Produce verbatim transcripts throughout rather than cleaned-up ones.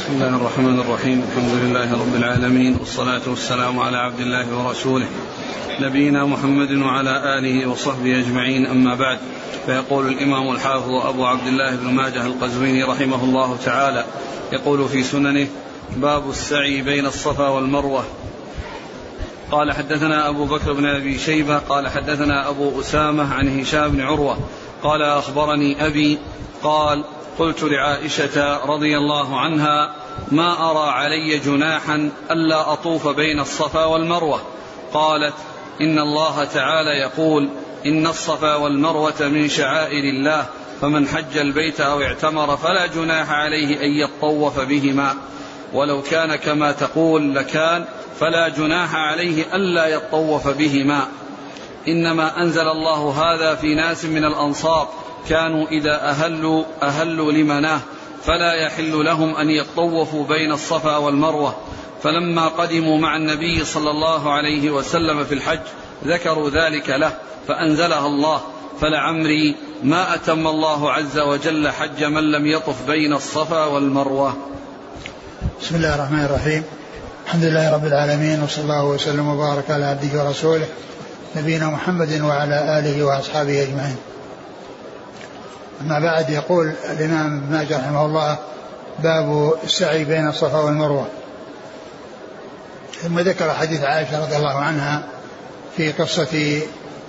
بسم الله الرحمن الرحيم. الحمد لله رب العالمين، والصلاة والسلام على عبد الله ورسوله نبينا محمد وعلى آله وصحبه أجمعين، أما بعد. فيقول الإمام الحافظ أبو عبد الله بن ماجه القزويني رحمه الله تعالى، يقول في سننه: باب السعي بين الصفا والمروة. قال: حدثنا أبو بكر بن أبي شيبة قال حدثنا أبو أسامة عن هشام بن عروة قال: أخبرني أبي قال: قلت لعائشة رضي الله عنها: ما أرى علي جناحا ألا أطوف بين الصفا والمروة. قالت: إن الله تعالى يقول: إن الصفا والمروة من شعائر الله، فمن حج البيت أو اعتمر فلا جناح عليه أن يطوف بهما، ولو كان كما تقول لكان، فلا جناح عليه ألا يطوف بهما. إنما أنزل الله هذا في ناس من الأنصار كانوا إذا أهلوا أهلوا لمناه، فلا يحل لهم أن يطوفوا بين الصفا والمروة. فلما قدموا مع النبي صلى الله عليه وسلم في الحج ذكروا ذلك له، فأنزلها الله: فلعمري ما أتم الله عز وجل حج من لم يطف بين الصفا والمروة. بسم الله الرحمن الرحيم. الحمد لله رب العالمين، وصلى الله وسلم وبارك على عبده ورسوله نبينا محمد وعلى آله وأصحابه أجمعين. أما بعد، يقول الإمام ابن ماجه رحمه الله: باب السعي بين الصفا والمروة. ثم ذكر حديث عائشة رضي الله عنها في قصة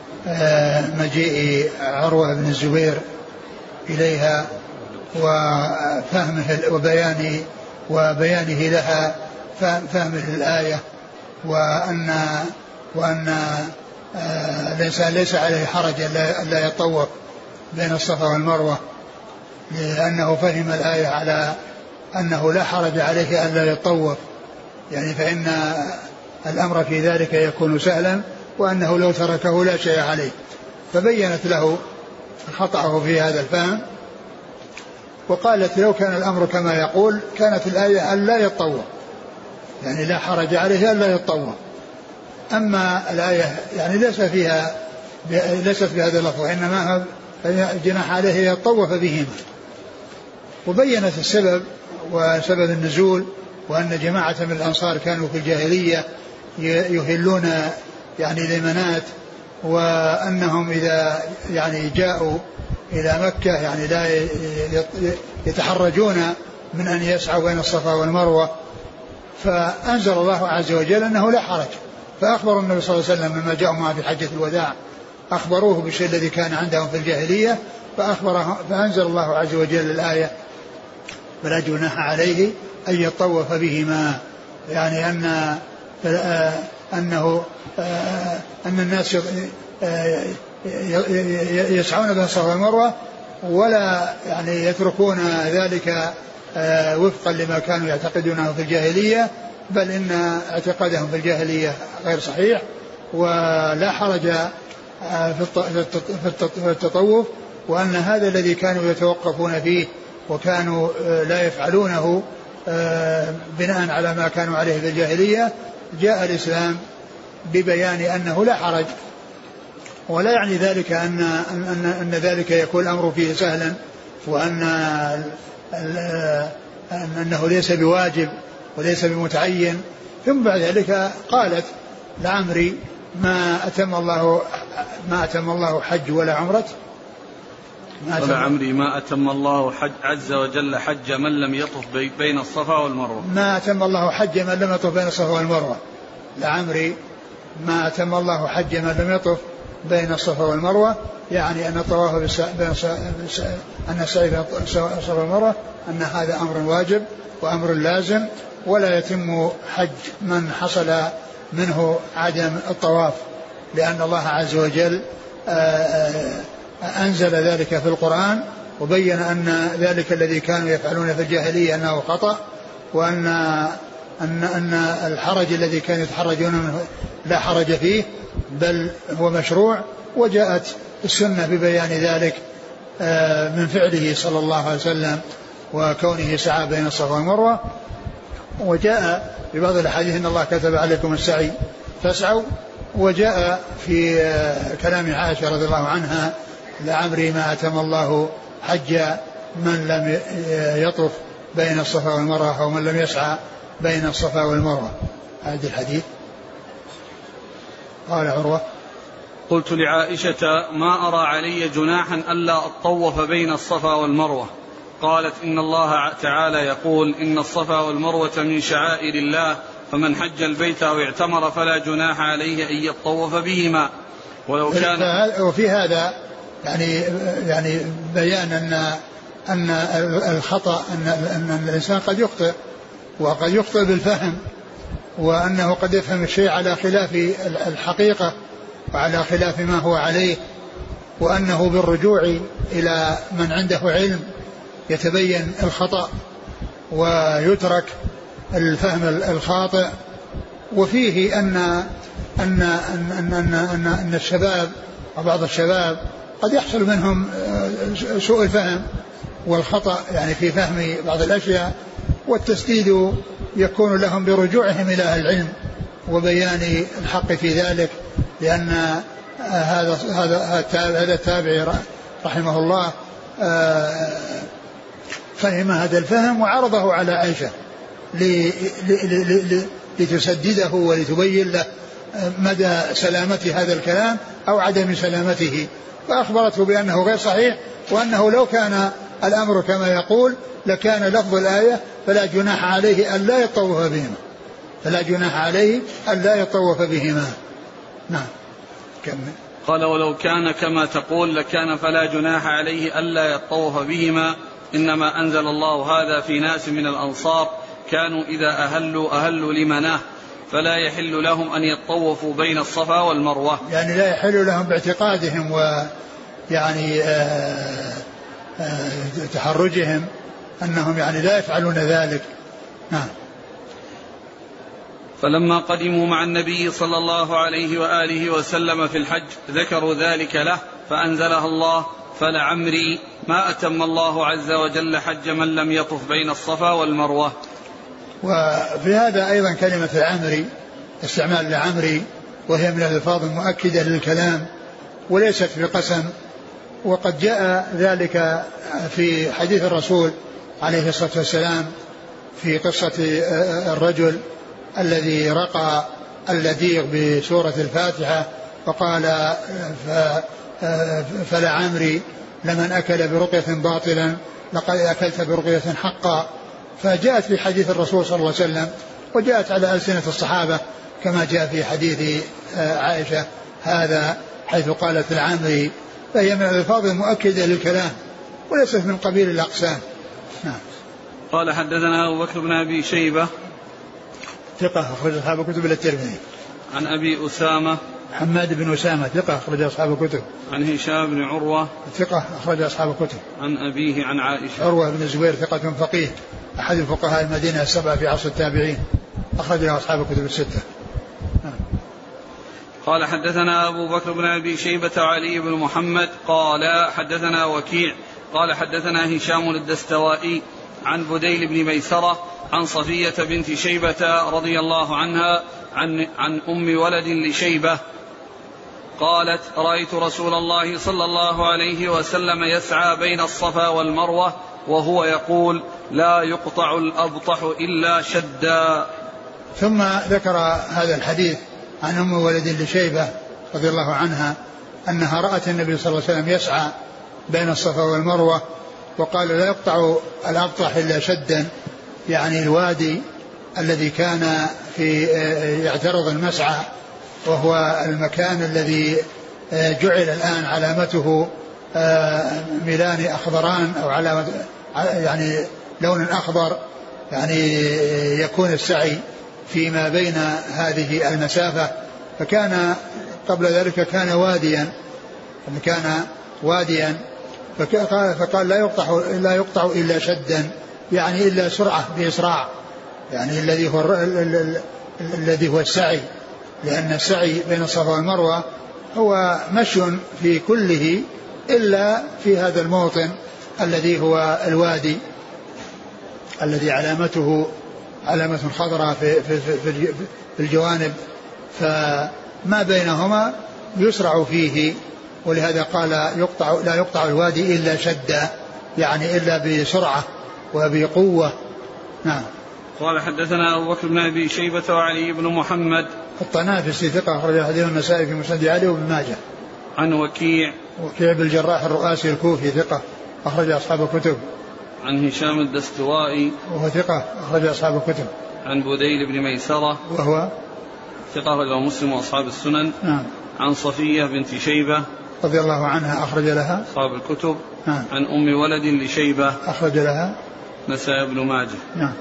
مجيء عروة بن الزبير إليها وفهمه وبيانه وبيانه لها فهمه الآية، وأن وأن الإنسان ليس عليه حرج ألا يطوف بين الصفا والمروة، لأنه فهم الآية على أنه لا حرج عليه ألا يطوف، يعني فإن الأمر في ذلك يكون سهلا، وأنه لو تركه لا شيء عليه. فبينت له خطأه في هذا الفهم، وقالت: لو كان الأمر كما يقول كانت الآية ألا يطوف، يعني لا حرج عليه ألا يطوف. أما الآية يعني ليس فيها ليست بهذا اللفظ، إنما جناح عليه يطوف بهما. وبينت السبب وسبب النزول، وأن جماعة من الأنصار كانوا في الجاهلية يهلون يعني لمنات، وأنهم إذا يعني جاءوا إلى مكة يعني لا يتحرجون من أن يسعوا بين الصفا والمروة. فأنزل الله عز وجل أنه لا حرج، فأخبر النبي صلى الله عليه وسلم لما جاءوا معه في حجة الوداع، أخبروه بالشيء الذي كان عندهم في الجاهلية، فأخبره فأنزل الله عز وجل الآية: فلا جناح عليه أن يطوف بهما، يعني أن أنه أن الناس يسعون بين الصفا والمروة ولا يعني يتركون ذلك وفقا لما كانوا يعتقدونه في الجاهلية، بل إن اعتقادهم في الجاهلية غير صحيح، ولا حرج في التطوف، وأن هذا الذي كانوا يتوقفون فيه وكانوا لا يفعلونه بناء على ما كانوا عليه في الجاهلية، جاء الإسلام ببيان أنه لا حرج، ولا يعني ذلك أن, أن, أن ذلك يكون الأمر فيه سهلا، وأن أنه ليس بواجب وليس بمتعين. ثم بعد ذلك قالت: لعمري ما أتم الله ما أتم الله حج ولا عمرة لعمري ما أتم الله حج عز وجل حج من لم يطف بين الصفا والمروة. ما أتم الله حج من لم يطف بين الصفا والمروة. لعمري ما أتم الله حج من لم يطف بين الصفا والمروة، يعني أن الطواف بين أن السعي بين الصفا والمروة أن هذا أمر واجب وأمر لازم، ولا يتم حج من حصل منه عدم الطواف، لأن الله عز وجل أنزل ذلك في القرآن، وبين أن ذلك الذي كانوا يفعلون في الجاهلية أنه خطأ، وأن أن أن الحرج الذي كانوا يتحرجون منه لا حرج فيه، بل هو مشروع. وجاءت السنة ببيان ذلك من فعله صلى الله عليه وسلم وكونه سعى بين الصفا والمروة. وجاء في بعض الأحاديث: إن الله كتب عليكم السعي فاسعوا. وجاء في كلام عائشة رضي الله عنها: لعمري ما أتم الله حج من لم يطف بين الصفا والمروة أو من لم يسعى بين الصفا والمروة. هذا الحديث. قال عروة قلت لعائشة ما أرى علي جناحا ألا أطوف بين الصفا والمروة. قالت إن الله تعالى يقول إن الصفا والمروة من شعائر الله فمن حج البيت أو اعتمر فلا جناح عليه أن يطوف بهما. ولو كان وفي هذا يعني يعني بيان أن أن الخطأ أن, أن الإنسان قد يخطئ وقد يخطئ بالفهم، وأنه قد يفهم الشيء على خلاف الحقيقة وعلى خلاف ما هو عليه، وأنه بالرجوع إلى من عنده علم يتبين الخطأ ويترك الفهم الخاطئ. وفيه أن أن أن أن أن, أن, أن الشباب وبعض الشباب قد يحصل منهم سوء الفهم والخطأ يعني في فهم بعض الأشياء، والتسديد يكون لهم برجوعهم إلى أهل العلم وبيان الحق في ذلك، لأن هذا هذا هذا التابعي رحمه الله فهم هذا الفهم وعرضه على عائشة لتسدده ولتبين له مدى سلامة هذا الكلام أو عدم سلامته، فأخبرته بأنه غير صحيح، وأنه لو كان الأمر كما يقول لكان لفظ الآية فلا جناح عليه ألا يطوف بهما، فلا جناح عليه ألا يطوف بهما. نعم. كمل. قال ولو كان كما تقول لكان فلا جناح عليه ألا يطوف بهما، إنما أنزل الله هذا في ناس من الأنصار كانوا إذا أهلوا أهلوا لمناه فلا يحل لهم أن يطوفوا بين الصفا والمروة. يعني لا يحل لهم باعتقادهم ويعني آآ آآ تحرجهم أنهم يعني لا يفعلون ذلك. نعم. فلما قدموا مع النبي صلى الله عليه وآله وسلم في الحج ذكروا ذلك له فأنزلها الله فلعمري ما أتم الله عز وجل حج من لم يطف بين الصفا والمروة. وفي هذا أيضا كلمة العمري استعمال العمري وهي من الألفاظ المؤكدة للكلام وليست بقسم، وقد جاء ذلك في حديث الرسول عليه الصلاة والسلام في قصة الرجل الذي رقى اللذيغ بسورة الفاتحة فقال فلعمري لمن أكل برقية باطلا لقد أكلت برقية حقا. فجاءت في حديث الرسول صلى الله عليه وسلم وجاءت على ألسنة الصحابة كما جاء في حديث عائشة هذا حيث قالت العمري، فهي من الألفاظ المؤكدة للكلام وليست من قبيل الأقسام. نعم. قال حدثنا أبو بكر بن أبي شيبة ثقة أخرج أصحاب الكتب إلى الترمذي. عن أبي أسامة حماد بن أسامة ثقة أخرج أصحاب الكتب. عن هشام بن عروة ثقة أخرج أصحاب الكتب. عن أبيه عن عائشة. عروة بن الزبير ثقة فقيه أحد الفقهاء المدينة السبعة في عصر التابعين أخرج له أصحاب الكتب الستة. قال حدثنا أبو بكر بن أبي شيبة وعلي بن محمد قال حدثنا وكيع قال حدثنا هشام الدستوائي عن بديل بن ميسرة عن صفية بنت شيبة رضي الله عنها عن, عن أم ولد لشيبة قالت رأيت رسول الله صلى الله عليه وسلم يسعى بين الصفا والمروة وهو يقول لا يقطع الأبطح إلا شدا. ثم ذكر هذا الحديث عن أم ولد لشيبة رضي الله عنها أنها رأت النبي صلى الله عليه وسلم يسعى بين الصفا والمروة وقال لا يقطع الأبطح إلا شدا، يعني الوادي الذي كان في يعترض المسعى وهو المكان الذي جعل الآن علامته ميلان أخضران أو علامة يعني لون أخضر، يعني يكون السعي فيما بين هذه المسافة. فكان قبل ذلك كان واديا كان واديا فقال لا يقطع لا يقطع إلا شدا، يعني إلا سرعة بإسراع، يعني الذي هو الذي هو السعي، لأن السعي بين الصفا والمروة هو مشي في كله إلا في هذا الموطن الذي هو الوادي الذي علامته علامة خضراء في, في, في, في الجوانب، فما بينهما يسرع فيه، ولهذا قال يقطع لا يقطع الوادي إلا شدا، يعني إلا بسرعة وبقوة. نعم. قال حدثنا أبو بكر بن أبي شيبة وعلي بن محمد الطنافسي ثقة أخرج حديث النسائي في مسند علي وابن ماجه. عن وكيع وكيع بن الجراح الرؤاسي الكوفي ثقة أخرج أصحاب الكتب. عن هشام الدستوائي وهو ثقة أخرج أصحاب الكتب. عن بديل بن ميسرة وهو ثقة أخرج مسلم وأصحاب السنن. نعم. عن صفية بنت شيبة رضي الله عنها أخرج لها أصحاب الكتب. نعم. عن أم ولد لشيبة أخرج لها نسائي بن ماجه. نعم.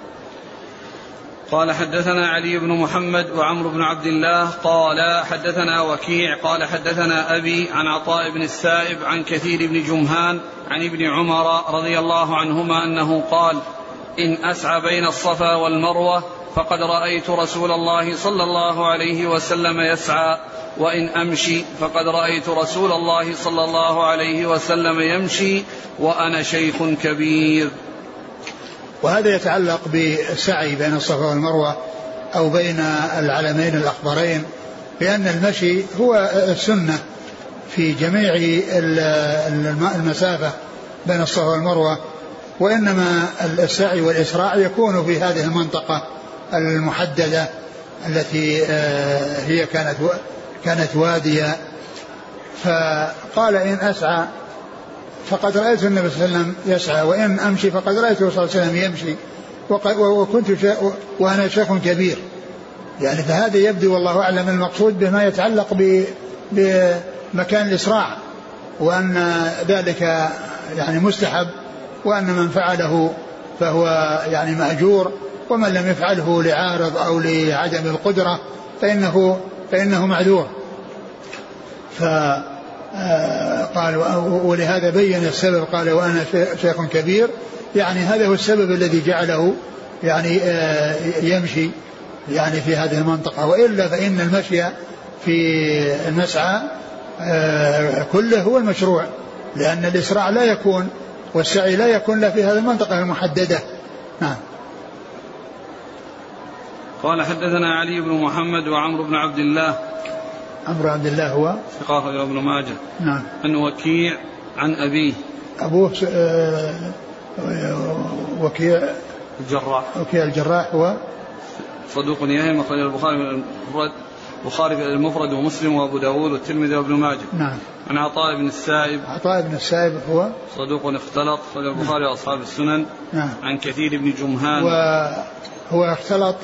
قال حدثنا علي بن محمد وعمرو بن عبد الله قال حدثنا وكيع قال حدثنا أبي عن عطاء بن السائب عن كثير بن جمهان عن ابن عمر رضي الله عنهما أنه قال إن أسعى بين الصفا والمروة فقد رأيت رسول الله صلى الله عليه وسلم يسعى وإن أمشي فقد رأيت رسول الله صلى الله عليه وسلم يمشي وأنا شيخ كبير. وهذا يتعلق بالسعي بين الصفا والمروة أو بين العلمين الأخضرين، لأن المشي هو السنة في جميع المسافة بين الصفا والمروة، وإنما السعي والإسراع يكون في هذه المنطقة المحددة التي هي كانت كانت وادية. فقال إن أسعى فقد رأيت النبي صلى الله عليه وسلم يسعى وإن أمشي فقد رأيته صلى الله عليه وسلم يمشي وكنت وأنا شيخ كبير. يعني فهذا يبدو والله أعلم المقصود بما يتعلق بمكان الإسراع، وأن ذلك يعني مستحب، وأن من فعله فهو يعني مأجور، ومن لم يفعله لعارض أو لعدم القدرة فإنه فإنه معذور. فقال ولهذا بين السبب، قال وأنا شيخ كبير، يعني هذا هو السبب الذي جعله يعني يمشي يعني في هذه المنطقة. وإلا فإن المشي في المسعى كله هو المشروع، لأن الإسراع لا يكون والسعي لا يكون لا في هذه المنطقة المحددة. نعم. قال حدثنا علي بن محمد وعمرو بن عبد الله. عمرو عبد الله هو ثقة ابن ماجه. نعم. عن وكيع عن أبيه. أبوه وكيع الجراح. وكيع الجراح هو صدوق يهم، أخرج البخاري المفرد البخاري المفرد ومسلم وأبو داود والترمذي وابن ماجه. نعم. عن عطاء بن السائب. عطاء بن السائب هو صدوق اختلط، أخرج البخاري وأصحاب السنن. نعم. عن كثير بن جمهان. وهو اختلط،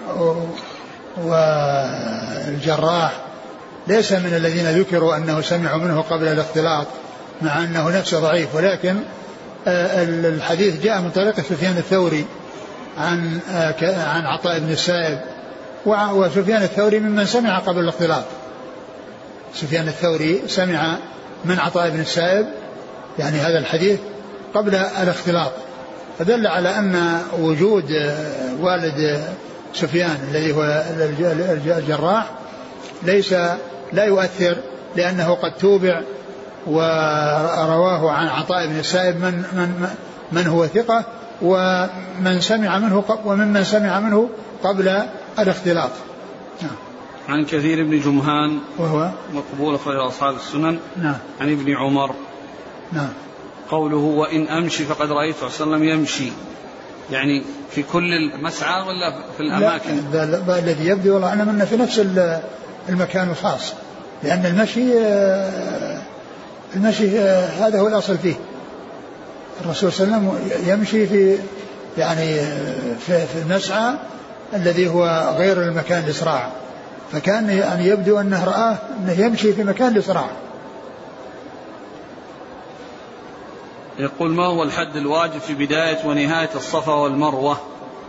والجراح ليس من الذين ذكروا أنه سمعوا منه قبل الاختلاط، مع أنه نفسه ضعيف، ولكن الحديث جاء من طريق سفيان الثوري عن عن عطاء بن السائب، وسفيان الثوري ممن سمع قبل الاختلاط. سفيان الثوري سمع من عطاء بن السائب يعني هذا الحديث قبل الاختلاط، فدل على أن وجود والد سفيان الذي هو الجراح ليس لا يؤثر، لأنه قد توبع ورواه عن عطاء بن السائب من من من هو ثقة، ومن سمع منه وممن سمع منه قبل الاختلاط. نعم. عن كثير بن جمهان وهو مقبول خير أصحاب السنن. نعم. عن ابن عمر. نعم. قوله وإن أمشي فقد رأيت صلى الله عليه وسلم يمشي، يعني في كل المسعى ولا في الأماكن؟ لا، الذي يبدو والله أعلم أنه في نفس المكان الخاص، لأن المشي المشي هذا هو الأصل فيه. الرسول صلى الله عليه وسلم يمشي في يعني في المسعى الذي هو غير المكان الإسراع، فكان يعني يبدو أنه رآه أنه يمشي في مكان الإسراع. يقول ما هو الحد الواجب في بداية ونهاية الصفا والمروة؟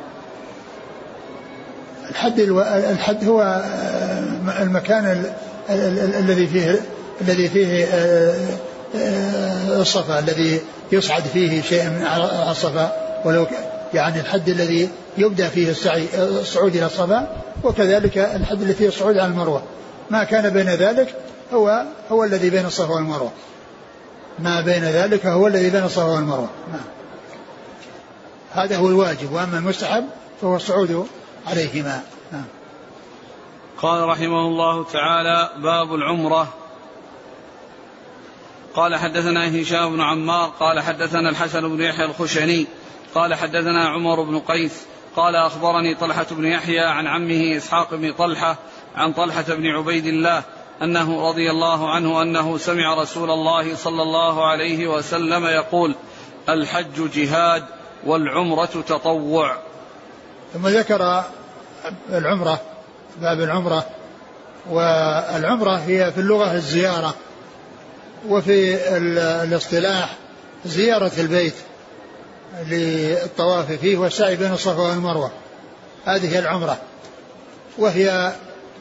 الحد الو... الحد هو المكان الذي فيه الذي فيه الصفا، الذي يصعد فيه شيء من الصفا، ولو يعني الحد الذي يبدأ فيه السعي الصعود إلى الصفا، وكذلك الحد الذي فيه الصعود على المروة. ما كان بين ذلك هو هو الذي بين الصفا والمروة، ما بين ذلك هو الذي بين الصفا والمروة. هذا هو الواجب، وأما المستحب فهو الصعود عليهما. قال رحمه الله تعالى باب العمرة. قال حدثنا هشام بن عمار قال حدثنا الحسن بن يحيى الخشني قال حدثنا عمر بن قيس قال أخبرني طلحة بن يحيى عن عمه إسحاق بن طلحة عن طلحة بن عبيد الله أنه رضي الله عنه أنه سمع رسول الله صلى الله عليه وسلم يقول الحج جهاد والعمرة تطوع. ثم ذكر العمرة، باب العمرة. والعمرة هي في اللغة الزيارة، وفي الاصطلاح زيارة البيت للطواف فيه والسعي بين الصفا والمروة، هذه هي العمرة. وهي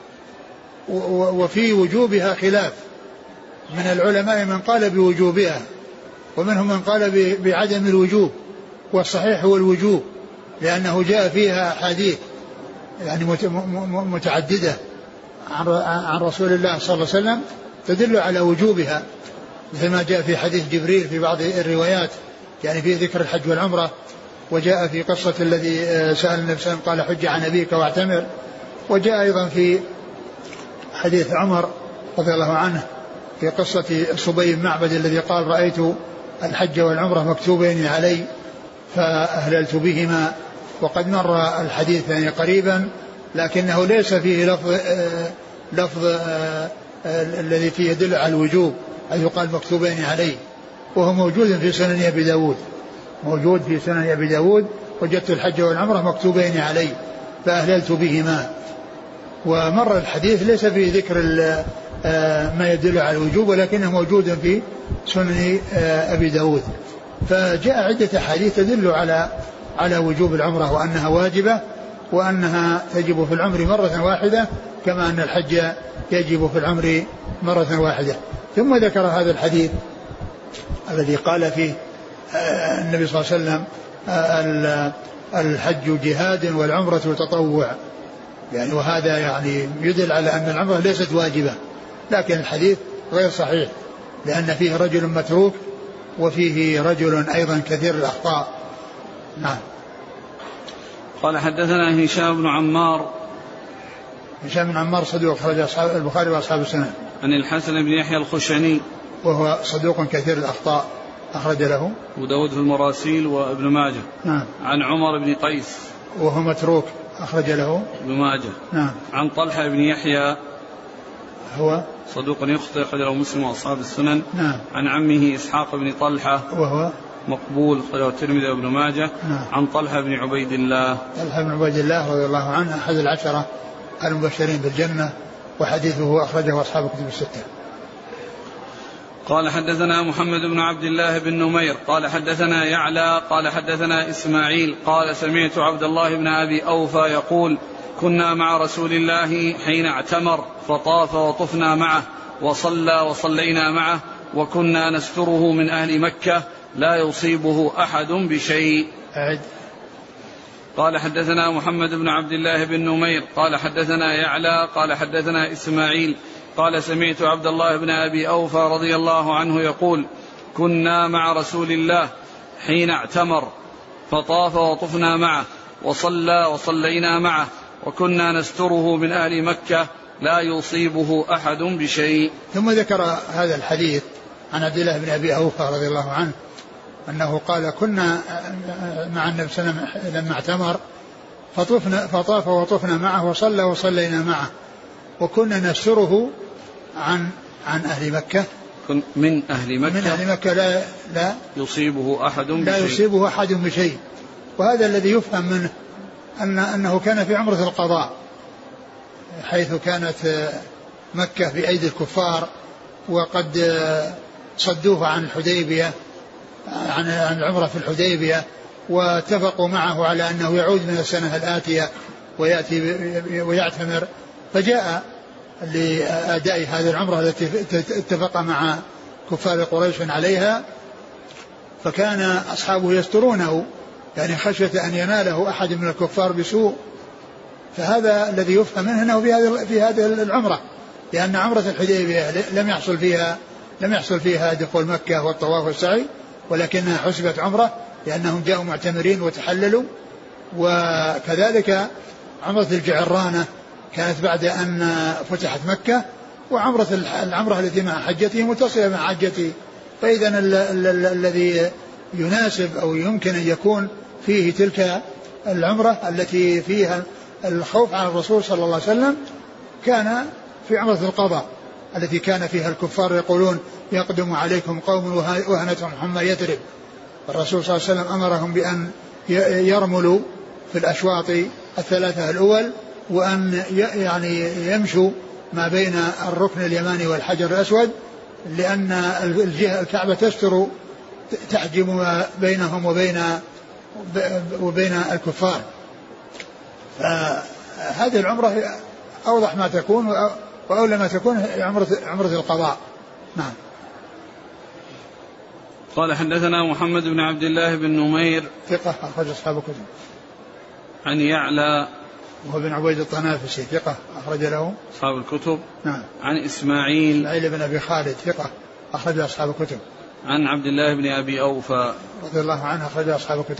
وفي وجوبها خلاف من العلماء، من قال بوجوبها ومنهم من قال بعدم الوجوب، والصحيح هو الوجوب، لأنه جاء فيها حديث يعني متعددة عن رسول الله صلى الله عليه وسلم تدل على وجوبها، مثل ما جاء في حديث جبريل في بعض الروايات يعني في ذكر الحج والعمرة. وجاء في قصة الذي سأل النبي صلى الله عليه وسلم قال حج عن أبيك واعتمر. وجاء أيضا في حديث عمر رضي الله عنه في قصة صبي بن معبد الذي قال رأيت الحج والعمرة مكتوبين علي فأهللت بهما. وقد مر الحديث يعني قريبا، لكنه ليس فيه لفظ آه لفظ آه آه الذي فيه يدل على الوجوب، أي يقال مكتوبين علي، وهو موجود في سنن أبي داود، موجود في سنن أبي داود وجدت الحج والعمرة مكتوبين علي فأهللت بهما. ومر الحديث ليس فيه ذكر ما يدل على الوجوب، ولكنه موجود في سنن أبي داود. فجاء عدة حديث تدل على على وجوب العمرة وأنها واجبة، وأنها تجب في العمر مرة واحدة كما أن الحج يجب في العمر مرة واحدة. ثم ذكر هذا الحديث الذي قال فيه النبي صلى الله عليه وسلم الحج جهاد والعمرة تطوع، يعني وهذا يعني يدل على أن العمرة ليست واجبة، لكن الحديث غير صحيح لأن فيه رجل متروك وفيه رجل أيضا كثير الأخطاء. نعم. قال حدثنا هشام بن عمار. هشام بن عمار صدوق أخرج أصحاب البخاري وأصحاب السنن. عن الحسن بن يحيى الخشني وهو صدوق كثير الأخطاء أخرج له أبو داود في المراسيل وابن ماجه. نعم. عن عمر بن قيس وهو متروك أخرج له ابن ماجه. نعم. عن طلحة بن يحيى هو صدوق يخطئ أخرج له مسلم وأصحاب السنن. نعم. عن عمه إسحاق بن طلحة وهو مقبول أخرج له الترمذي وابن ماجه. نعم. عن طلحة بن عبيد الله طلحة بن عبيد الله رضي الله عنه أحد العشرة المبشرين بالجنة، وحديثه أخرجه أصحاب الكتب الستة. قال حدثنا محمد بن عبد الله بن نمير قال حدثنا يعلى قال حدثنا إسماعيل قال سمعت عبد الله بن أبي أوفى يقول كنا مع رسول الله حين اعتمر فطاف وطفنا معه وصلى وصلينا معه وكنا نستره من أهل مكة لا يصيبه أحد بشيء. أعد. قال حدثنا محمد بن عبد الله بن نمير قال حدثنا يعلى قال حدثنا إسماعيل قال سمعت عبد الله بن أبي أوفى رضي الله عنه يقول كنا مع رسول الله حين اعتمر فطاف وطفنا معه وصلى وصلينا معه وكنا نستره من أهل مكة لا يصيبه أحد بشيء. ثم ذكر هذا الحديث عن عبد الله بن أبي أوفى رضي الله عنه أنه قال كنا مع النبي صلى الله عليه وسلم لما اعتمر فطفنا فطاف وطفنا معه وصلى وصلينا معه وكنا نستره عن عن أهل مكة من أهل مكة من أهل مكة لا لا يصيبه أحد بشيء لا يصيبه أحد بشيء. وهذا الذي يفهم منه أن أنه كان في عمرة القضاء، حيث كانت مكة بأيدي الكفار وقد صدوه عن الحديبية عن عن العمرة في الحديبية، واتفقوا معه على أنه يعود من السنة الآتية ويأتي ويعتمر، فجاء لأداء هذه العمرة التي اتفق مع كفار قريش عليها، فكان أصحابه يسترونه يعني خشية أن يناله أحد من الكفار بسوء. فهذا الذي يفهم منه أنه في هذه في هذه العمرة، لأن عمرة الحديبية لم يحصل فيها لم يحصل فيها دخول مكة والطواف والسعي، ولكنها حسبت عمرة لأنهم جاءوا معتمرين وتحللوا. وكذلك عمرة الجعرانة كانت بعد أن فتحت مكة، وعمرة العمرة التي مع حجته متصلة مع حجته. فإذا الذي يناسب أو يمكن أن يكون فيه تلك العمرة التي فيها الخوف على الرسول صلى الله عليه وسلم كان في عمرة القضاء التي كان فيها الكفار يقولون يقدم عليكم قوم وهنتهم حمى يثرب. الرسول صلى الله عليه وسلم أمرهم بأن يرملوا في الأشواط الثلاثة الأول وأن يعني يمشوا ما بين الركن اليماني والحجر الأسود لأن الجهة الكعبة تستر تحجم بينهم وبين وبين الكفار. فهذه العمرة أوضح ما تكون وأولى ما تكون عمرة, عمرة القضاء. نعم. قال حدثنا محمد بن عبد الله بن نمير ثقة أخرج أصحاب الكتب. عن يعلى وهو بن عبيد الطنافسي ثقة أخرج له أصحاب الكتب. نعم. عن إسماعيل إسماعيل بن أبي خالد ثقة أخرج أصحاب الكتب. عن عبد الله بن أبي أوفى رضي الله عنه أخرج أصحاب الكتب.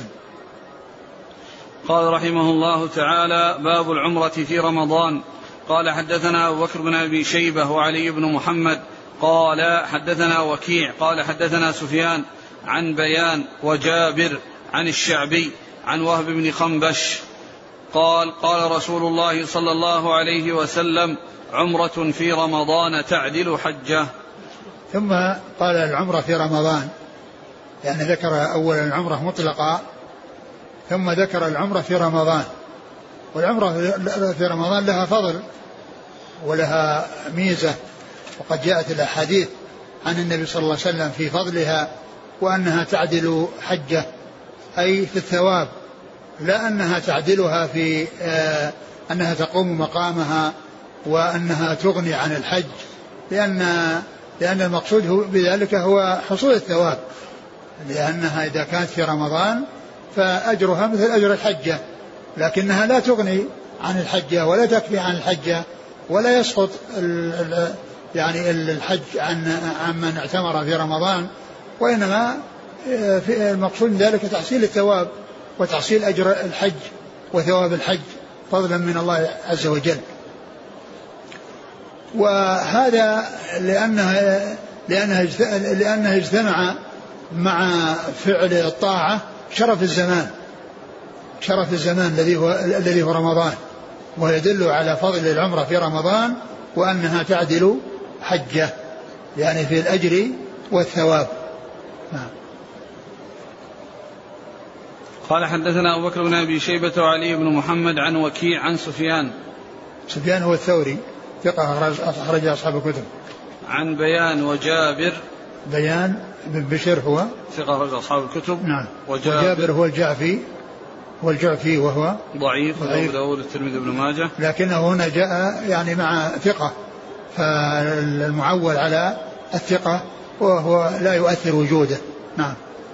قال رحمه الله تعالى: باب العمرة في رمضان. قال حدثنا أبو بكر بن أبي شيبة وعلي بن محمد قال حدثنا وكيع قال حدثنا سفيان عن بيان وجابر عن الشعبي عن وهب بن خنبش قال قال رسول الله صلى الله عليه وسلم: عمرة في رمضان تعدل حجة. ثم قال العمرة في رمضان، يعني ذكر أولا العمرة مطلقة ثم ذكر العمرة في رمضان. والعمرة في رمضان لها فضل ولها ميزة، وقد جاءت الأحاديث عن النبي صلى الله عليه وسلم في فضلها وأنها تعدل حجة، أي في الثواب، لا أنها تعدلها في آه أنها تقوم مقامها وأنها تغني عن الحج، لأن لأن المقصود هو بذلك هو حصول الثواب، لأنها إذا كانت في رمضان فأجرها مثل أجر الحجة، لكنها لا تغني عن الحجة ولا تكفي عن الحجة ولا يسقط ال ال يعني الحج عن عن من اعتمر في رمضان، وإنما في المقصود من ذلك تحصيل الثواب وتحصيل أجر الحج وثواب الحج فضلا من الله عز وجل. وهذا لأنه لأنه لأنه اجتمع مع فعل الطاعة شرف الزمان شرف الزمان الذي هو الذي هو رمضان، ويدل على فضل العمرة في رمضان وأنها تعدل حجة، يعني في الأجر والثواب. نعم. قال حدثنا أبو بكر بن أبي شيبة وعلي بن محمد عن وكيع عن سفيان سفيان هو الثوري ثقة أخرج أصحاب الكتب. عن بيان وجابر بيان بن بشر هو ثقة أخرج أصحاب الكتب. نعم. وجابر, وجابر هو الجعفي والجعفي وهو ضعيف أبو داود الترمذي بن ماجه، لكنه هنا جاء يعني مع ثقة، فالمعول على الثقة وهو لا يؤثر وجوده. نعم.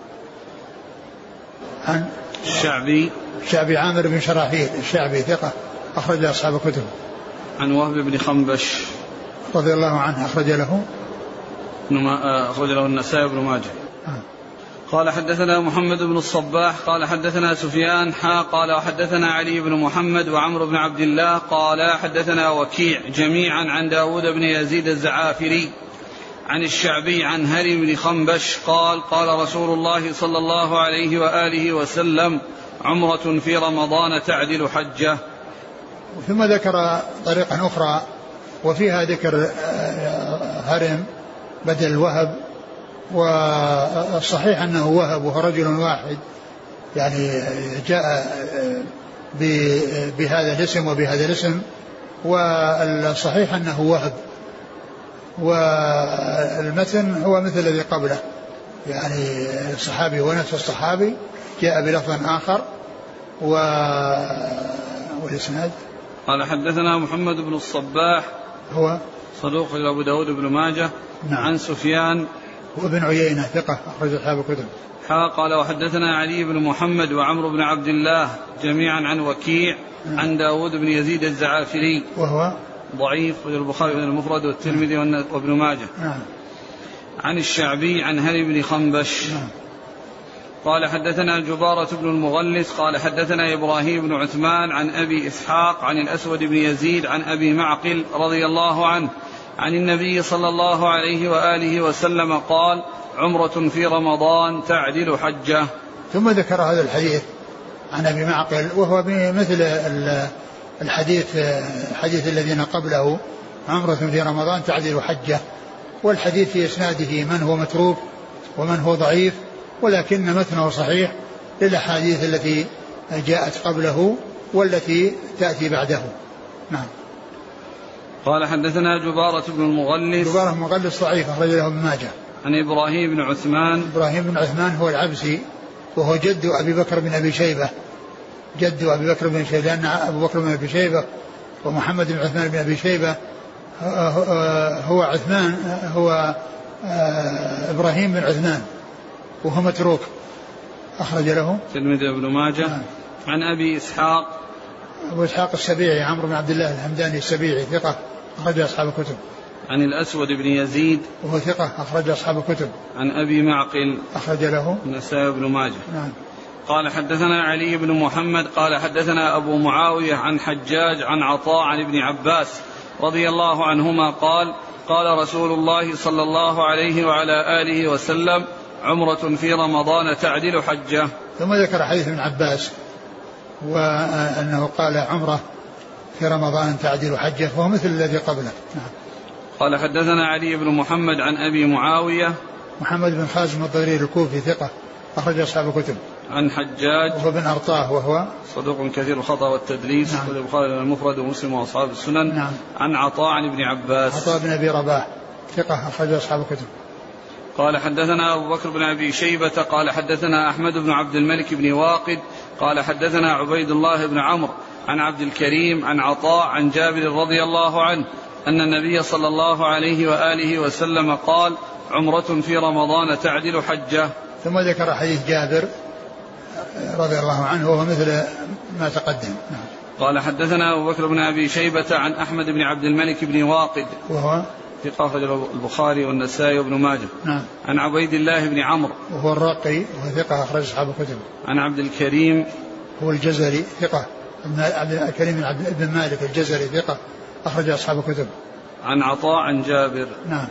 عن الشعبي الشعبي عامر بن شراحيل الشعبي ثقة أخرج أصحاب الكتب. عن وهب بن خنبش رضي الله عنه أخرج له أخرج له النسائي بن ماجه. آه. قال حدثنا محمد بن الصباح قال حدثنا سفيان حا قال وحدثنا علي بن محمد وعمرو بن عبد الله قال حدثنا وكيع جميعا عن داود بن يزيد الزعافري عن الشعبي عن هري بن خنبش قال قال رسول الله صلى الله عليه وآله وسلم: عمرة في رمضان تعدل حجة. ثم ذكر طريقا أخرى وفيها ذكر هرم بدل الوهب، والصحيح أنه وهب وهو رجل واحد، يعني جاء بهذا الاسم وبهذا الاسم، والصحيح أنه وهب، والمتن هو مثل الذي قبله، يعني الصحابي ونفس الصحابي جاء بلفظ آخر. و والإسناد قال حدثنا محمد بن الصباح هو صدوق أبو داود بن ماجه. نعم. عن سفيان وابن عيينة ثقة أخرج أصحاب الكتب. حا قال وحدثنا علي بن محمد وعمرو بن عبد الله جميعا عن وكيع. نعم. عن داود بن يزيد الزعافري وهو ضعيف البخاري المفرد والترمذي وابن ماجه. نعم. عن الشعبي عن هري بن خنبش. نعم. قال حدثنا جبارة بن المغلس قال حدثنا إبراهيم بن عثمان عن أبي إسحاق عن الأسود بن يزيد عن أبي معقل رضي الله عنه عن النبي صلى الله عليه وآله وسلم قال: عمرة في رمضان تعدل حجة. ثم ذكر هذا الحديث عن أبي معقل وهو مثل الحديث الحديث الذين قبله عمرة في رمضان تعدل حجة. والحديث في إسناده من هو متروك ومن هو ضعيف، ولكن متنه صحيح للأحاديث التي جاءت قبله والتي تأتي بعده. نعم. قال حدثنا جبارة بن المغلس. جبارة بن المغلس ضعيف أخرج له ابن ماجه. عن إبراهيم بن عثمان. إبراهيم بن عثمان هو العبسي وهو جد أبي بكر بن أبي شيبة، جد أبي بكر بن شيبة، لأن أبو بكر بن أبي شيبة ومحمد بن عثمان بن أبي شيبة هو عثمان هو إبراهيم بن عثمان وهو متروك أخرج له الترمذي وابن ماجه. آه. عن أبي إسحاق. أبو إسحاق السبيعي عمرو بن عبد الله الحمداني السبيعي ثقة أخرج أصحاب الكتب. عن الأسود بن يزيد وهو ثقة أخرج أصحاب الكتب. عن أبي معقل أخرج له النسائي وابن ماجه. نعم. قال حدثنا علي بن محمد قال حدثنا أبو معاوية عن حجاج عن عطاء عن ابن عباس رضي الله عنهما قال قال رسول الله صلى الله عليه وعلى آله وسلم عمرة في رمضان تعدل حجة. ثم ذكر حديث ابن عباس وأنه قال عمرة في رمضان تعدل حجة وهو مثل الذي قبله. نعم. قال حدثنا علي بن محمد عن أبي معاوية محمد بن خازم الضرير الكوفي ثقة أخرج أصحاب الكتب. عن حجاج وهو بن أرطاه وهو صدوق كثير الخطأ والتدليس. نعم. والبخاري المفرد ومسلم وأصحاب السنن. نعم. عن عطاء عن ابن عباس. عطاء بن أبي رباح ثقة أخرج أصحاب الكتب. قال حدثنا أبو بكر بن أبي شيبة قال حدثنا أحمد بن عبد الملك بن واقد قال حدثنا عبيد الله بن عمرو عن عبد الكريم عن عطاء عن جابر رضي الله عنه أن النبي صلى الله عليه وآله وسلم قال عمرة في رمضان تعدل حجة. ثم ذكر حديث جابر رضي الله عنه وهو مثل ما تقدم. نعم. قال حدثنا أبو بكر بن أبي شيبة عن أحمد بن عبد الملك بن واقد وهو ثقة أخرج البخاري والنسائي وابن ماجه. نعم. عن عبيد الله بن عمرو وهو الراقي وهو ثقة أخرج أصحاب الكتب. عن عبد الكريم هو الجزري ثقة عبد الكريم بن عبد بن مالك الجزري ثقة أخرج أصحاب الكتب. عن عطاء عن جابر. نعم.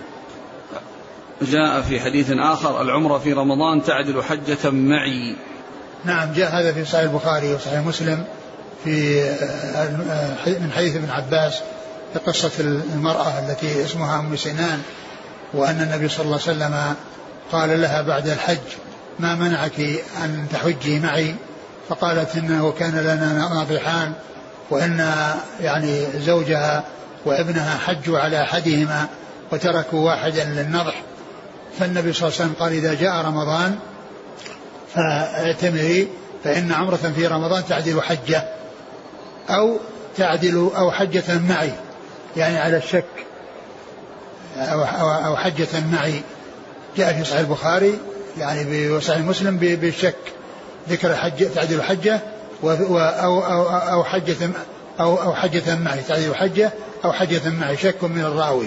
جاء في حديث آخر العمرة في رمضان تعدل حجة معي. نعم جاء هذا في صحيح البخاري وصحيح مسلم في من حديث ابن عباس في قصة المرأة التي اسمها أم سنان وأن النبي صلى الله عليه وسلم قال لها بعد الحج ما منعك أن تحجي معي؟ فقالت إنه كان لنا ناضحان وإن يعني زوجها وابنها حجوا على أحدهما وتركوا واحدا للنضح. فالنبي صلى الله عليه وسلم قال إذا جاء رمضان فاعتمري فإن عمرة في رمضان تعدل حجة أو تعدل أو حجة معي، يعني على الشك أو, أو حجة معي. جاء في صحيح البخاري يعني وصحيح مسلم بالشك ذكر الحجة تعدل حجة أو, أو, أو حجة أو, أو حجة معي تعدل حجة أو حجة معي، شك من الراوي.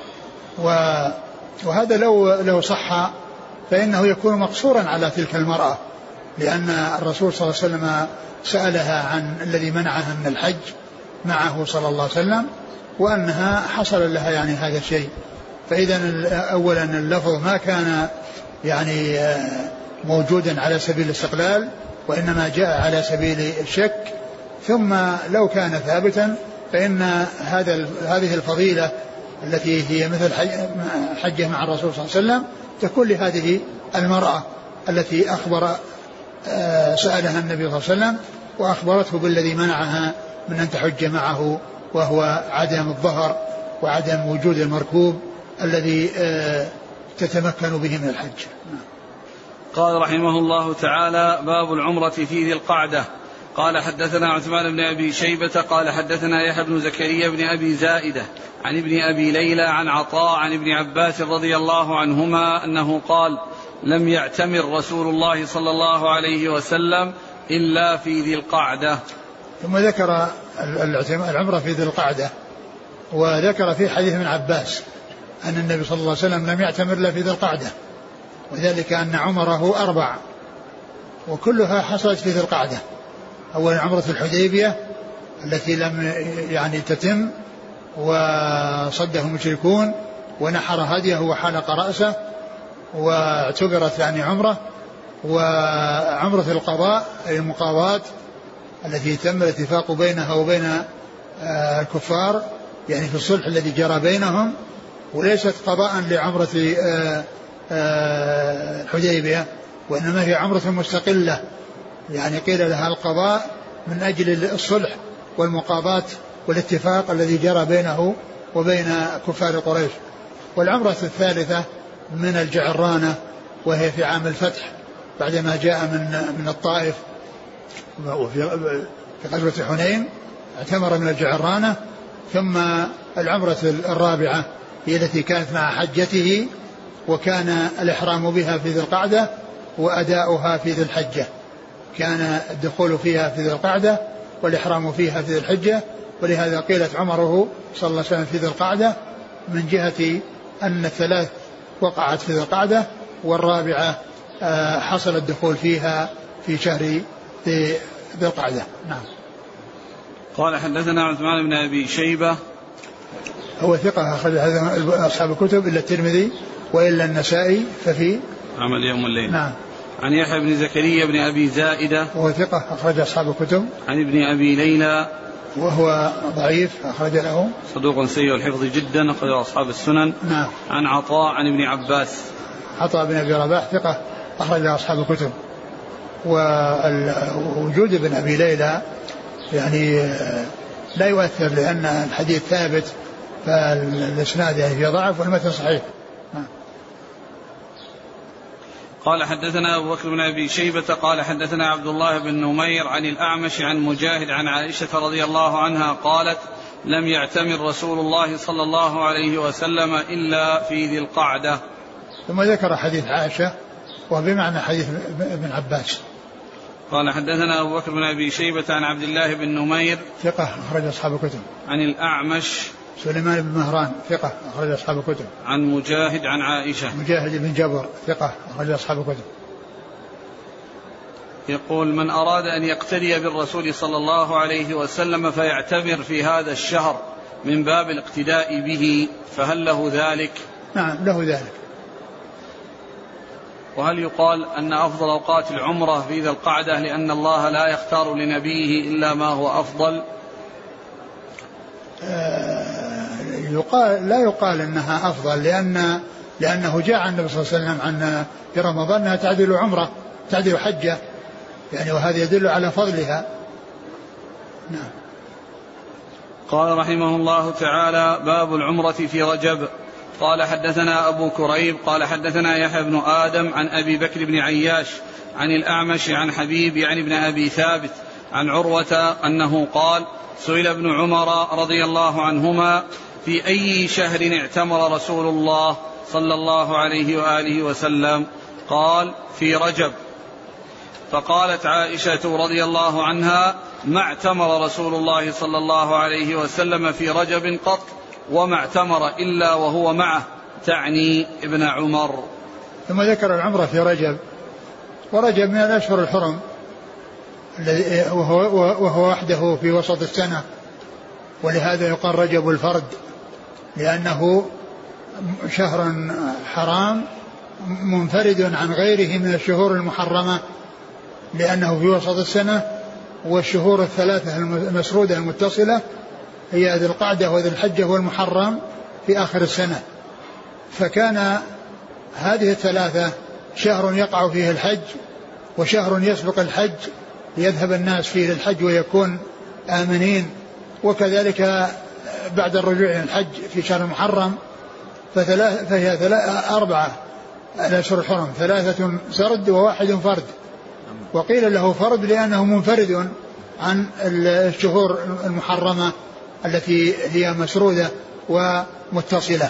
وهذا لو لو صح فإنه يكون مقصورا على تلك المرأة، لأن الرسول صلى الله عليه وسلم سألها عن الذي منعها من الحج معه صلى الله عليه وسلم وأنها حصل لها يعني هذا الشيء. فإذا أولا اللفظ ما كان يعني موجودا على سبيل الاستقلال وإنما جاء على سبيل الشك، ثم لو كان ثابتا فإن هذا هذه الفضيلة التي هي مثل حجة مع الرسول صلى الله عليه وسلم تكون لهذه المرأة التي أخبر سألها النبي صلى الله عليه وسلم وأخبرته بالذي منعها من أن تحج معه وهو عدم الظهر وعدم وجود المركوب الذي تتمكن به من الحج. قال رحمه الله تعالى باب العمرة في ذي القعدة. قال حدثنا عثمان بن أبي شيبة قال حدثنا يحيى بن زكريا بن أبي زائدة عن ابن أبي ليلى عن عطاء عن ابن عباس رضي الله عنهما أنه قال لم يعتمر رسول الله صلى الله عليه وسلم إلا في ذي القعدة. ثم ذكر العمرة في ذي القعدة وذكر في حديث ابن عباس أن النبي صلى الله عليه وسلم لم يعتمر إلا في ذي القعدة، وذلك أن عمره أربع وكلها حصلت في ذي القعدة. أولا عمرة الحديبية التي لم يعني تتم وصده المشركون ونحر هديه وحلق رأسه واعتبرت يعني عمرة، وعمرة القضاء أي المقاضاة التي تم الاتفاق بينها وبين الكفار يعني في الصلح الذي جرى بينهم، وليست قضاء لعمرة الحديبية، وإنما هي عمرة مستقلة، يعني قيل لها القضاء من أجل الصلح والمقاضاة والاتفاق الذي جرى بينه وبين كفار قريش. والعمرة الثالثة من الجعرانة، وهي في عام الفتح بعدما جاء من من الطائف وفي في غزوة حنين اعتمر من الجعرانة. ثم العمرة الرابعة هي التي كانت مع حجته، وكان الإحرام بها في ذي القعدة وأداؤها في ذي الحجة، كان الدخول فيها في ذي القعدة والإحرام فيها في ذي الحجة، ولهذا قيلت عمره صلى الله عليه وسلم في ذي القعدة من جهة أن الثلاث وقعت في ذي القعدة، والرابعة حصل الدخول فيها في شهر ذي القعدة. نعم. قال حدثنا عثمان بن أبي شيبة هو ثقة أخرج أصحاب الكتب إلا الترمذي وإلا النسائي ففي عمل يوم الليل. نعم. عن يحيى بن زكريا بن أبي زائدة وهو ثقة أخرج أصحاب الكتب. عن ابن أبي ليلى وهو ضعيف أخرج له صدوق سيء الحفظ جدا أخرج أصحاب السنن. نعم. عن عطاء عن ابن عباس عطاء بن أبي رباح ثقة أخرج أصحاب الكتب. ووجود ابن أبي ليلى يعني لا يؤثر لأن الحديث ثابت، فالإسناد يعني فيه ضعف والمتن صحيح. قال حدثنا أبو بكر بن أبي شيبة قال حدثنا عبد الله بن نمير عن الأعمش عن مجاهد عن عائشة رضي الله عنها قالت لم يعتمر رسول الله صلى الله عليه وسلم إلا في ذي القعدة. ثم ذكر حديث عائشة وبمعنى حديث ابن عباس. قال حدثنا أبو بكر بن أبي شيبة عن عبد الله بن نمير ثقة أخرج أصحاب الكتب. عن الأعمش سليمان بن مهران ثقة أخرج أصحاب الكتب. عن مجاهد عن عائشة مجاهد بن جبر ثقة أخرج أصحاب الكتب. يقول من أراد أن يقتدي بالرسول صلى الله عليه وسلم فيعتمر في هذا الشهر من باب الاقتداء به فهل له ذلك؟ نعم له ذلك. وهل يقال أن أفضل أوقات العمرة في ذي القعدة لأن الله لا يختار لنبيه إلا ما هو أفضل؟ يقال لا يقال أنها أفضل لأن لأنه جاء عن النبي صلى الله عليه وسلم عن في رمضان أنها تعدل عمرة تعدل حجة يعني، وهذا يدل على فضلها. نعم. قال رحمه الله تعالى باب العمرة في رجب. قال حدثنا أبو كريب قال حدثنا يحيى بن آدم عن أبي بكر بن عياش عن الأعمش عن حبيب يعني ابن أبي ثابت عن عروة أنه قال سئل ابن عمر رضي الله عنهما في أي شهر اعتمر رسول الله صلى الله عليه وآله وسلم؟ قال في رجب. فقالت عائشة رضي الله عنها ما اعتمر رسول الله صلى الله عليه وسلم في رجب قط وما اعتمر إلا وهو معه، تعني ابن عمر. ثم ذكر العمرة في رجب، ورجب من الأشهر الحرم وهو, وهو وحده في وسط السنة، ولهذا يقال رجب الفرد لأنه شهر حرام منفرد عن غيره من الشهور المحرمة، لأنه في وسط السنة، والشهور الثلاثة المسرودة المتصلة هي ذي القعدة وذي الحجة والمحرم في آخر السنة. فكان هذه الثلاثة شهر يقع فيه الحج وشهر يسبق الحج ليذهب الناس فيه للحج ويكون آمنين، وكذلك بعد الرجوع إلى الحج في شهر المحرم فهي أربعة الأشهر الحرم، ثلاثة سرد وواحد فرد، وقيل له فرد لأنه منفرد عن الشهور المحرمة التي هي مسرودة ومتصلة.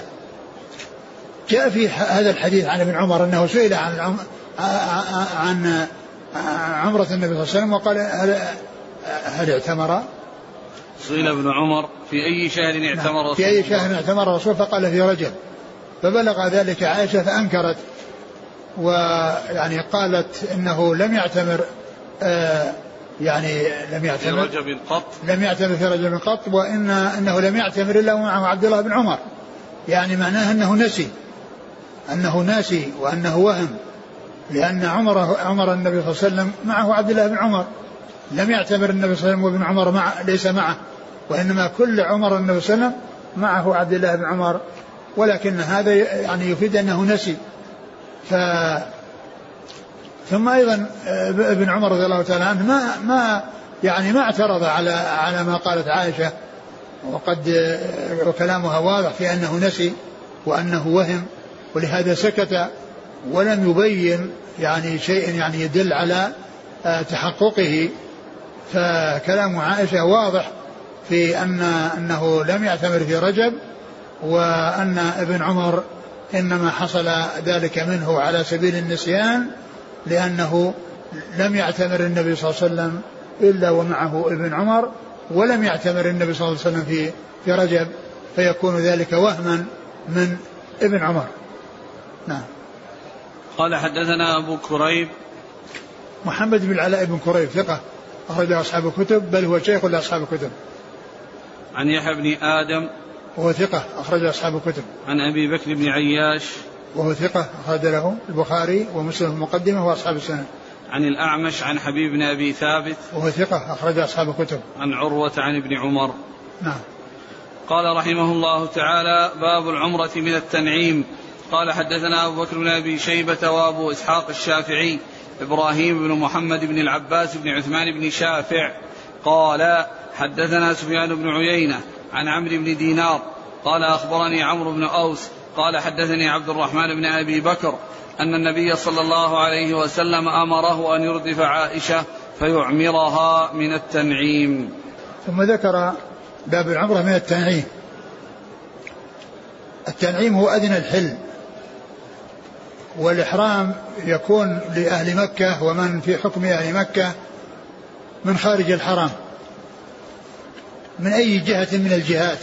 جاء في هذا الحديث عن ابن عمر أنه سئل عن عن عمرة النبي صلى الله عليه وسلم وقال هل, هل اعتمر؟ سئل ابن عمر في أي شهر اعتمر رسول في أي شهر اعتمر الرسول فقال في رجب، فبلغ ذلك عائشة فأنكرت ويعني قالت إنه لم يعتمر آه يعني لم يعتمر في رجب قط لم يعتمر في رجب قط وإن إنه لم يعتمر إلا معه عبد الله بن عمر، يعني معناه أنه نسي أنه ناسي وأنه وهم، لأن عمر عمر النبي صلى الله عليه وسلم معه عبد الله بن عمر، لم يعتمر النبي صلى الله عليه وسلم وابن عمر مع ليس معه، وإنما كل عمر النبي صلى الله عليه وسلم معه عبد الله بن عمر، ولكن هذا يعني يفيد أنه نسي. ف ثم أيضا ابن عمر رضي الله تعالى عنه ما ما يعني ما اعترض على على ما قالت عائشة، وقد وكلامها واضح في أنه نسي وأنه وهم، ولهذا سكت ولم يبين يعني شيء يعني يدل على تحققه. فكلام عائشة واضح في أن أنه لم يعتمر في رجب، وأن ابن عمر إنما حصل ذلك منه على سبيل النسيان، لأنه لم يعتمر النبي صلى الله عليه وسلم إلا ومعه ابن عمر، ولم يعتمر النبي صلى الله عليه وسلم في في رجب، فيكون ذلك وهما من ابن عمر. نعم. قال حدثنا أبو كريب محمد بن العلاء بن كريب ثقة أخرج أصحاب الكتب، بل هو شيخ لأصحاب الكتب. عن يحيى بن آدم وهو ثقة أخرج أصحاب الكتب. عن أبي بكر بن عياش وهو ثقة أخرج له البخاري ومسلم المقدمة وأصحاب السنن. عن الأعمش عن حبيب بن أبي ثابت وهو ثقة أخرج أصحاب الكتب. عن عروة عن ابن عمر. نعم. قال رحمه الله تعالى: باب العمرة من التنعيم. قال حدثنا أبو بكر بن أبي شيبة وأبو إسحاق الشافعي إبراهيم بن محمد بن العباس بن عثمان بن شافع قال حدثنا سفيان بن عيينة عن عمرو بن دينار قال أخبرني عمرو بن أوس قال حدثني عبد الرحمن بن أبي بكر أن النبي صلى الله عليه وسلم أمره أن يردف عائشة فيعمرها من التنعيم. ثم ذكر باب العمرة من التنعيم. التنعيم هو أدنى الحل، والإحرام يكون لأهل مكة ومن في حكم أهل مكة من خارج الحرم من أي جهة من الجهات.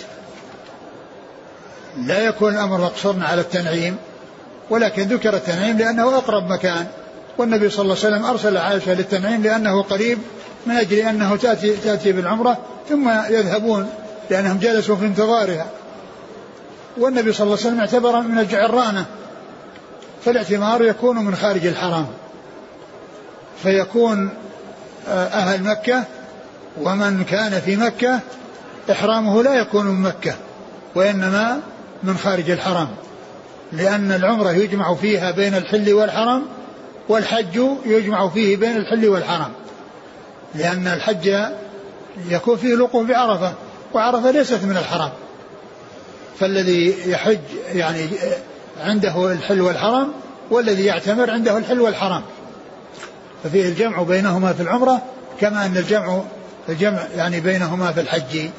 لا يكون الأمر مقصورا على التنعيم، ولكن ذكر التنعيم لأنه أقرب مكان، والنبي صلى الله عليه وسلم أرسل عائشة للتنعيم لأنه قريب، من أجل أنه تأتي, تأتي بالعمرة ثم يذهبون لأنهم جلسوا في انتظارها. والنبي صلى الله عليه وسلم اعتبر من الجعرانة، فالاعتمار يكون من خارج الحرم، فيكون أهل مكة ومن كان في مكة إحرامه لا يكون من مكة وإنما من خارج الحرم، لأن العمرة يجمع فيها بين الحل والحرم، والحج يجمع فيه بين الحل والحرم، لأن الحج يكون فيه الوقوف بعرفة، وعرفة ليست من الحرم، فالذي يحج يعني عنده الحل والحرم، والذي يعتمر عنده الحل والحرم، ففيه الجمع بينهما في العمرة كما أن الجمع الجمع يعني بينهما في الحج.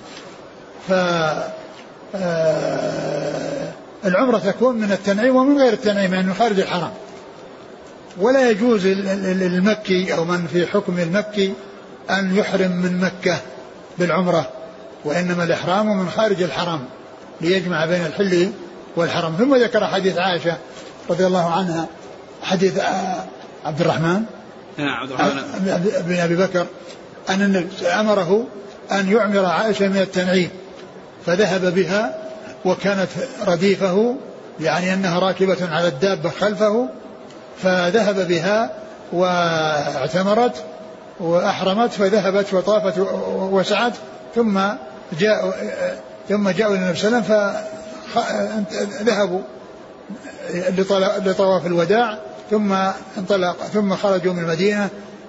فالعمرة تكون من التنعيم ومن غير التنعيم، يعني من خارج الحرم. ولا يجوز للمكي أو من في حكم المكي أن يحرم من مكة بالعمرة، وإنما الإحرام من خارج الحرم ليجمع بين الحل والحرم. ثم ذكر حديث عائشة رضي الله عنها، حديث عبد الرحمن بن أبي بكر أن النبي أمره أن يعمر عائشة من التنعيم، فذهب بها وكانت رديفه، يعني أنها راكبة على الدابة خلفه، فذهب بها واعتمرت وأحرمت، فذهبت وطافت وسعت، ثم جاء ثم جاءوا إلى النبي صلى الله عليه وسلم فذهبوا لطواف الوداع، ثم انطلق ثم خرجوا من المدينة.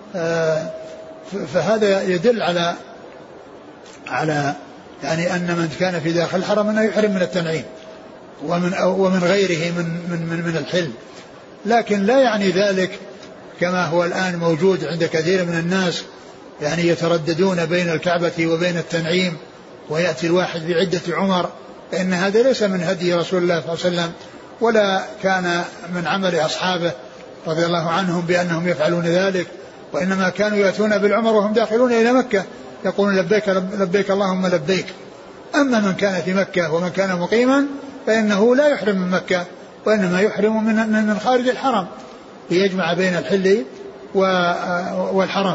فهذا يدل على على يعني أن من كان في داخل الحرم أنه يحرم من التنعيم ومن ومن غيره من من من, من الحل، لكن لا يعني ذلك كما هو الآن موجود عند كثير من الناس، يعني يترددون بين الكعبة وبين التنعيم، ويأتي الواحد بعدة عمر، فإن هذا ليس من هدي رسول الله صلى الله عليه وسلم، ولا كان من عمل أصحابه رضي الله عنهم بأنهم يفعلون ذلك، وإنما كانوا يأتون بالعمر وهم داخلون إلى مكة يقولون لبيك لبيك اللهم لبيك. أما من كان في مكة ومن كان مقيما فإنه لا يحرم من مكة، وإنما يحرم من من خارج الحرم ليجمع بين الحل والحرم.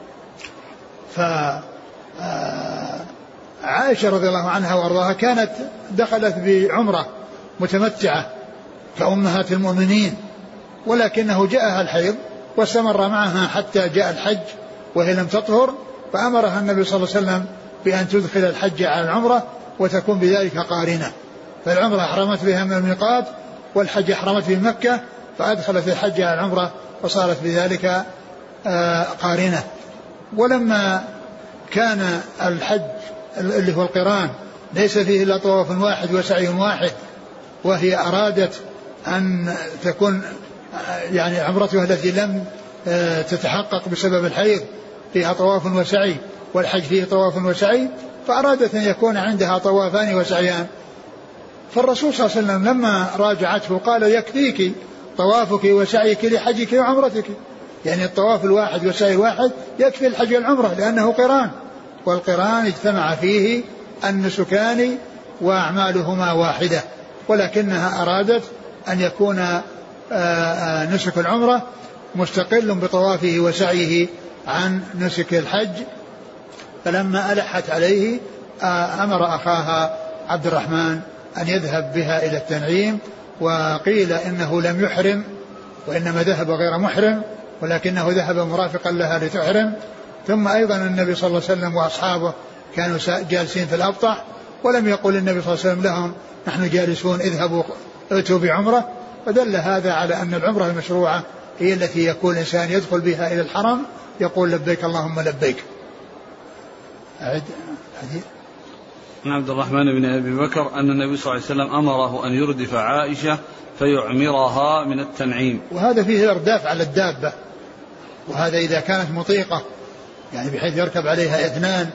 فعائشة رضي الله عنها وارضاها كانت دخلت بعمرة متمتعة كأمهات المؤمنين، ولكنه جاءها الحيض واستمر معها حتى جاء الحج، وهي لم تطهر، فأمرها النبي صلى الله عليه وسلم بأن تدخل الحج على العمرة وتكون بذلك قارنة. فالعمرة أحرمت بها من الميقات والحج أحرمت في مكة، فأدخلت الحج على العمرة وصارت بذلك قارنة. ولما كان الحج اللي هو القران ليس فيه إلا طواف واحد وسعي واحد، وهي أرادت أن تكون يعني عمرتها التي لم تتحقق بسبب الحيض فيها طواف وسعي والحج فيه طواف وسعي، فأرادت أن يكون عندها طوافان وسعيان. فالرسول صلى الله عليه وسلم لما راجعته قال يكفيك طوافك وسعيك لحجك وعمرتك، يعني الطواف الواحد والسعي الواحد يكفي الحج والعمرة لأنه قران، والقران اجتمع فيه النسكان وأعمالهما واحدة، ولكنها أرادت أن يكون نسك العمرة مستقل بطوافه وسعيه عن نسك الحج. فلما ألحت عليه أمر أخاها عبد الرحمن أن يذهب بها إلى التنعيم، وقيل إنه لم يحرم وإنما ذهب غير محرم، ولكنه ذهب مرافقا لها لتحرم. ثم أيضا النبي صلى الله عليه وسلم وأصحابه كانوا جالسين في الأبطح، ولم يقل النبي صلى الله عليه وسلم لهم نحن جالسون اذهبوا اتوا بعمرة، فدل هذا على أن العمرة المشروعة هي التي يكون الإنسان يدخل بها إلى الحرم يقول لبيك اللهم لبيك. أعد حديث عن عبد الرحمن بن أبي بكر أن النبي صلى الله عليه وسلم أمره أن يردف عائشة فيعمرها من التنعيم. وهذا فيه الإرداف على الدابة، وهذا إذا كانت مطيقة يعني بحيث يركب عليها اثنان،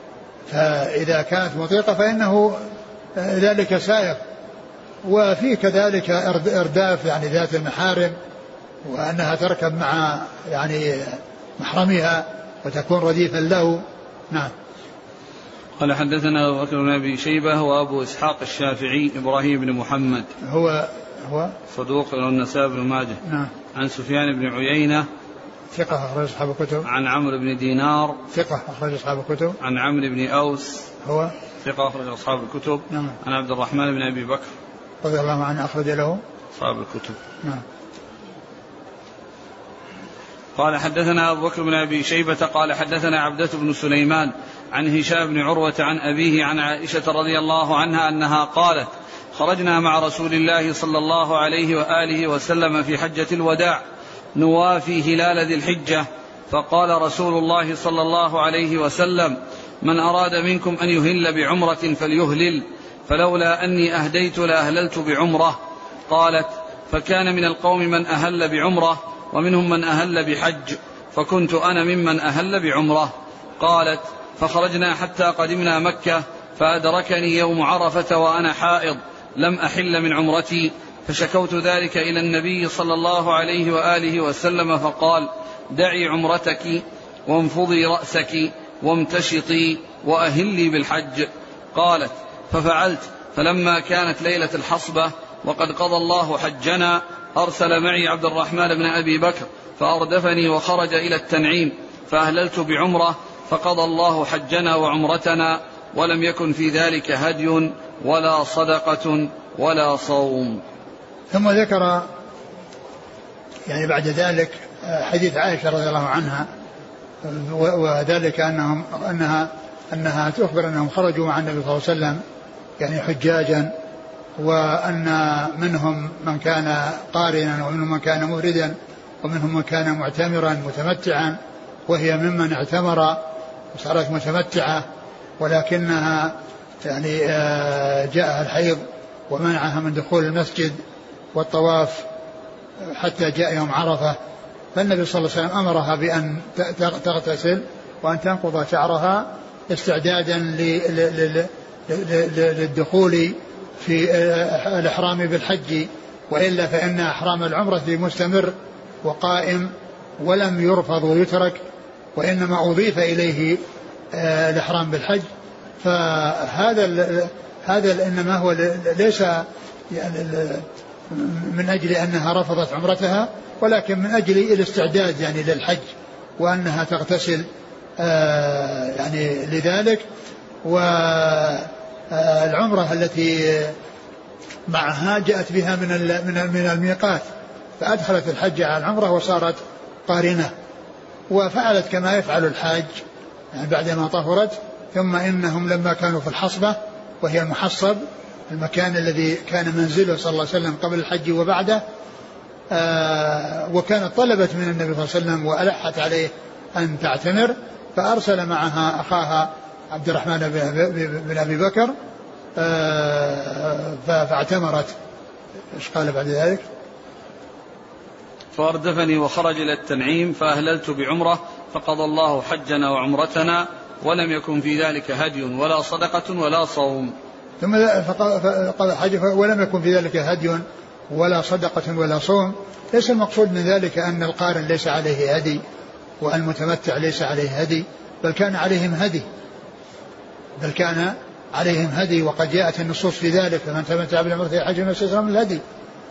فإذا كانت مطيقة فإنه ذلك سائق. وفي كذلك إرداف يعني ذات المحارم، وأنها تركب مع يعني محرمها وتكون رديفا له. نعم. قال حدثنا أبو بكر بن أبي شيبة وأبو إسحاق الشافعي إبراهيم بن محمد هو هو صدوق والنسائي بن ماجه. نعم. عن سفيان بن عيينة ثقة أخرج أصحاب الكتب. عن عمرو بن دينار ثقة أخرج أصحاب الكتب. عن عمرو بن أوس هو ثقة أخرج أصحاب الكتب. نعم. عن عبد الرحمن بن أبي بكر رضي الله عنه أخرج له أصحاب الكتب. نعم. قال حدثنا أبو بكر بن أبي شيبة قال حدثنا عبدة بن سليمان عن هشام بن عروة عن أبيه عن عائشة رضي الله عنها أنها قالت خرجنا مع رسول الله صلى الله عليه وآله وسلم في حجة الوداع نوافي هلال ذي الحجة، فقال رسول الله صلى الله عليه وسلم من أراد منكم أن يهل بعمرة فليهلل، فلولا أني أهديت لأهللت بعمرة. قالت فكان من القوم من أهل بعمرة ومنهم من أهل بحج، فكنت أنا ممن أهل بعمرة. قالت فخرجنا حتى قدمنا مكة فأدركني يوم عرفة وأنا حائض لم أحل من عمرتي، فشكوت ذلك إلى النبي صلى الله عليه وآله وسلم فقال دعي عمرتك وانفضي رأسك وامتشطي وأهلي بالحج. قالت ففعلت، فلما كانت ليلة الحصبة وقد قضى الله حجنا أرسل معي عبد الرحمن بن أبي بكر فأردفني وخرج إلى التنعيم فأهللت بعمرة، فقضى الله حجنا وعمرتنا، ولم يكن في ذلك هدي ولا صدقة ولا صوم. ثم ذكر يعني بعد ذلك حديث عائشة رضي الله عنها، وذلك أنهم أنها أنها تخبر أنهم خرجوا مع النبي صلى الله عليه وسلم يعني حجاجا، وأن منهم من كان قارنا ومنهم من كان مفردا ومنهم من كان معتمرا متمتعا، وهي ممن اعتمر وصارت متمتعة، ولكنها يعني جاءها الحيض ومنعها من دخول المسجد والطواف حتى جاء يوم عرفة، فالنبي صلى الله عليه وسلم أمرها بأن تغتسل وأن تنقض شعرها استعدادا للدخول في الإحرام بالحج، وإلا فإن إحرام العمرة مستمر وقائم ولم يرفض ويترك، وإنما أضيف إليه الإحرام بالحج. فهذا هذا إنما هو ليس يعني من أجل أنها رفضت عمرتها، ولكن من أجل الاستعداد يعني للحج، وأنها تغتسل يعني لذلك. والعمرة التي معها جاءت بها من من من الميقات، فأدخلت الحج على العمرة وصارت قارنة. وفعلت كما يفعل الحاج يعني بعدما طهرت. ثم إنهم لما كانوا في الحصبة وهي المحصب المكان الذي كان منزله صلى الله عليه وسلم قبل الحج وبعده، آه وكانت طلبت من النبي صلى الله عليه وسلم وألحت عليه أن تعتمر، فأرسل معها أخاها عبد الرحمن بن أبي بكر آه فاعتمرت. إيش قال بعد ذلك؟ فأردفني وخرج إلى التنعيم فأهللت بعمرة فقضى الله حجنا وعمرتنا ولم يكن في ذلك هدي ولا صدقة ولا صوم. ثم قضى حج ولم يكن في ذلك هدي ولا صدقة ولا صوم. ليس المقصود من ذلك أن القارن ليس عليه هدي والمتمتع ليس عليه هدي، بل كان عليهم هدي بل كان عليهم هدي وقد جاءت النصوص في ذلك: فمن تمتع بالعمرة حج ما استيسر من الهدي.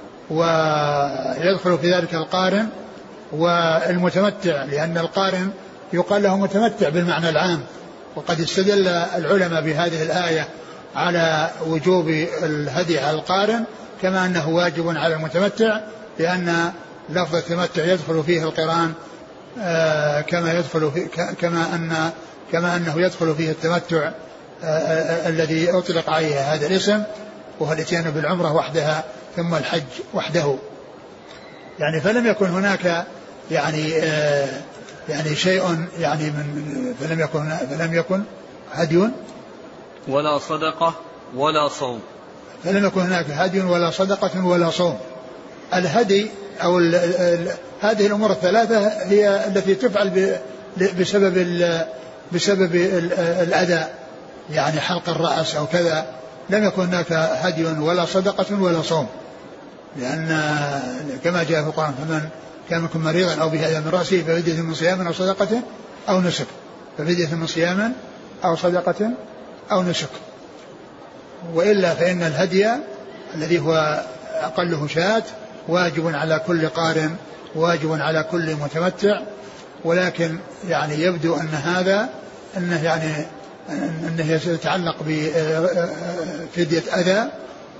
ويدخل في ذلك القارن والمتمتع، لأن القارن يقال له متمتع بالمعنى العام. وقد استدل العلماء بهذه الآية على وجوب الهدي على القارن كما أنه واجب على المتمتع، لأن لفظ التمتع يدخل فيه القران آه كما يدخل في كما أن كما أنه يدخل فيه التمتع آه الذي أطلق عليه هذا الاسم، وهو الاتيان بالعمرة وحدها ثم الحج وحده. يعني فلم يكن هناك يعني آه يعني شيء يعني من فلم يكن فلم يكن هدي ولا صدقة ولا صوم. فلم يكن هناك هدي ولا صدقة ولا صوم. الهدي أو ال ال هذه الأمور الثلاثة هي التي تفعل بسبب ال بسبب ال الأذى، يعني حلق الرأس أو كذا. لم يكن هناك هدي ولا صدقة ولا صوم، لأن كما جاء في القرآن: فمن كان منكم مريضا أو به أذى من رأسه ففدية من صيام أو صدقة أو نسك، ففدية من صيام أو صدقة أو نسك. وإلا فإن الهدي الذي هو أقله شاة واجب على كل قارن، واجب على كل متمتع. ولكن يعني يبدو أن هذا أنه يعني أنه يتعلق بفدية أذى،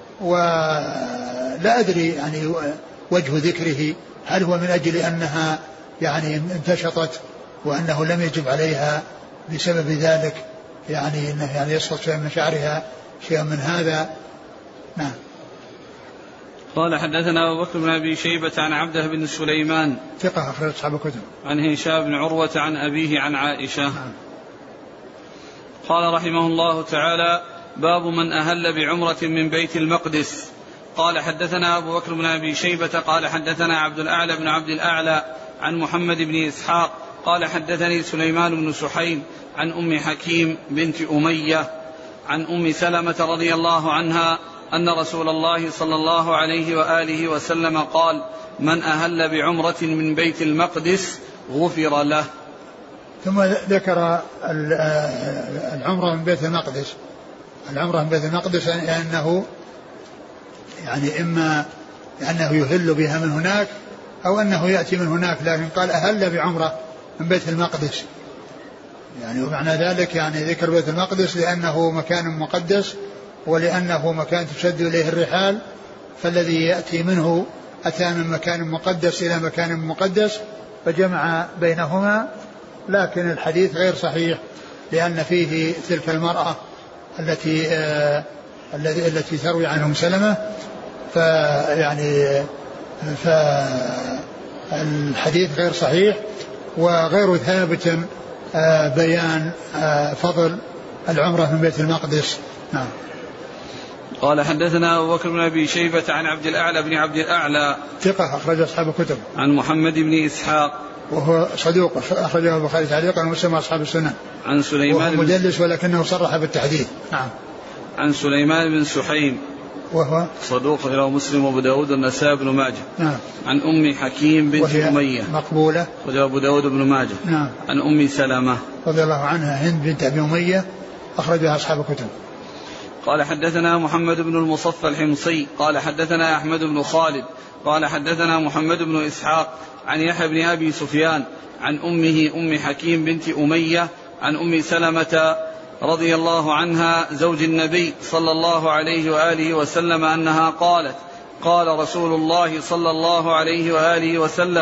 ولا أدري يعني وجه ذكره، هل هو من أجل أنها يعني انتشطت وأنه لم يجب عليها بسبب ذلك، يعني أنه يعني يسقط شيء من شعرها، شيء من هذا. نعم. قال حدثنا أبو بكر بن أبي شيبة عن عبده بن سليمان ثقة أخرج أصحاب الكتب. عن هشام بن عروة عن أبيه عن عائشة. نعم. قال رحمه الله تعالى: باب من أهل بعمرة من بيت المقدس. قال حدثنا أبو بكر بن أبي شيبة قال حدثنا عبد الأعلى بن عبد الأعلى عن محمد بن إسحاق قال حدثني سليمان بن سحيم عن أم حكيم بنت أمية عن أم سلمة رضي الله عنها أن رسول الله صلى الله عليه وآله وسلم قال: من أهل بعمرة من بيت المقدس غفر له. ثم ذكر العمرة من بيت المقدس. العمرة من بيت المقدس لأنه يعني إما أنه يهل بها من هناك أو أنه يأتي من هناك، لكن قال أهل بعمرة من بيت المقدس، يعني ومعنى ذلك يعني ذكر بيت المقدس لأنه مكان مقدس ولأنه مكان تشد إليه الرحال، فالذي يأتي منه أتى من مكان مقدس إلى مكان مقدس فجمع بينهما. لكن الحديث غير صحيح لأن فيه تلك المرأة التي آه التي التي تروي عنهم سلمة، فيعني فالحديث غير صحيح وغير ثابت آه بيان آه فضل العمرة من بيت المقدس. نعم. قال حدثنا أبو بكر بن أبي شيبة عن عبد الأعلى بن عبد الأعلى ثقة أخرج أصحاب الكتب. عن محمد بن إسحاق وهو صدوق أخرجه البخاري تعليقا ومسلم أصحاب السنة. عن سليمان وهو مدلس ولكنه صرح بالتحديث. نعم. عن سليمان بن سحيم وهو صدوق رواه مسلم وابو داود والنسائي بن ماجه. نعم. عن أم حكيم بنت أمية مقبولة ورواه أبو داود بن ماجه. نعم. عن أم سلمة رضي الله عنها هند بنت أبي أمية أخرجها أصحاب الكتب. قال حدثنا محمد بن المصفى الحمصي قال حدثنا أحمد بن خالد قال حدثنا محمد بن إسحاق عن يحيى بن أبي سفيان عن أمه أم حكيم بنت أمية عن أم سلمة رضي الله عنها زوج النبي صلى الله عليه وآله وسلم أنها قالت: قال رسول الله صلى الله عليه وآله وسلم: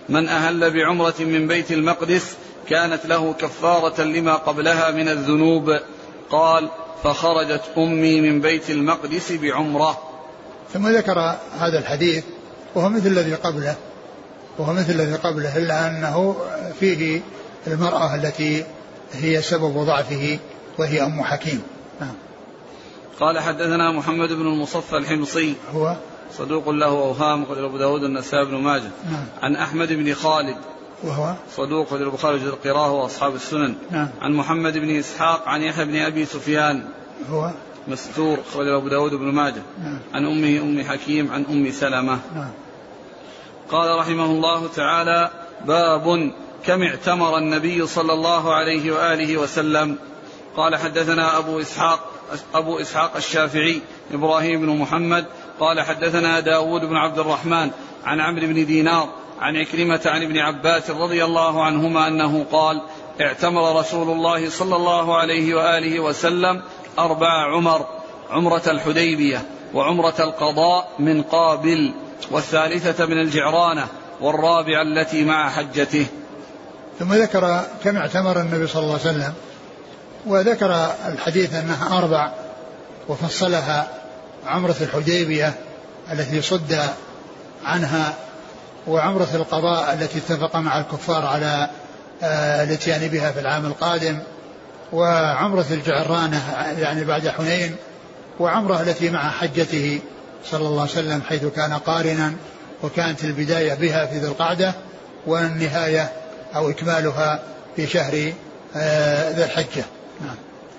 من أهل بعمرة من بيت المقدس كانت له كفارة لما قبلها من الذنوب. قال فخرجت أمي من بيت المقدس بعمرة. ثم ذكر هذا الحديث وهو مثل الذي قبله وهو مثل الذي قبله إلا أنه فيه المرأة التي هي سبب ضعفه وهي أم حكيم. نعم. قال حدثنا محمد بن المصفى الحمصي هو صدوق له أوهام قال أبو داود النسائي بن ماجه. نعم. عن أحمد بن خالد وهو صدوق قال البخاري وجد القراءة وأصحاب السنن. نعم. عن محمد بن إسحاق عن يحيى بن أبي سفيان هو مستور أخرج أبو داود بن ماجه. نعم. عن أمه أم حكيم عن أم سلمة. نعم. قال رحمه الله تعالى باب كم اعتمر النبي صلى الله عليه وآله وسلم. قال حدثنا أبو إسحاق أبو إسحاق الشافعي إبراهيم بن محمد قال حدثنا داود بن عبد الرحمن عن عمرو بن دينار عن عكرمة عن ابن عباس رضي الله عنهما أنه قال اعتمر رسول الله صلى الله عليه وآله وسلم أربع عمر عمرة الحديبية وعمرة القضاء من قابل والثالثة من الجعرانة والرابعة التي مع حجته. ثم ذكر كم اعتمر النبي صلى الله عليه وسلم وذكر الحديث أنها أربع وفصلها عمرة الحديبية التي صد عنها وعمرة القضاء التي اتفق مع الكفار على الاتيان بها في العام القادم وعمرة الجعرانة يعني بعد حنين وعمرة التي مع حجته صلى الله عليه وسلم حيث كان قارنا وكانت البداية بها في ذي القعدة والنهاية أو إكمالها في شهر ذي الحجة. نعم.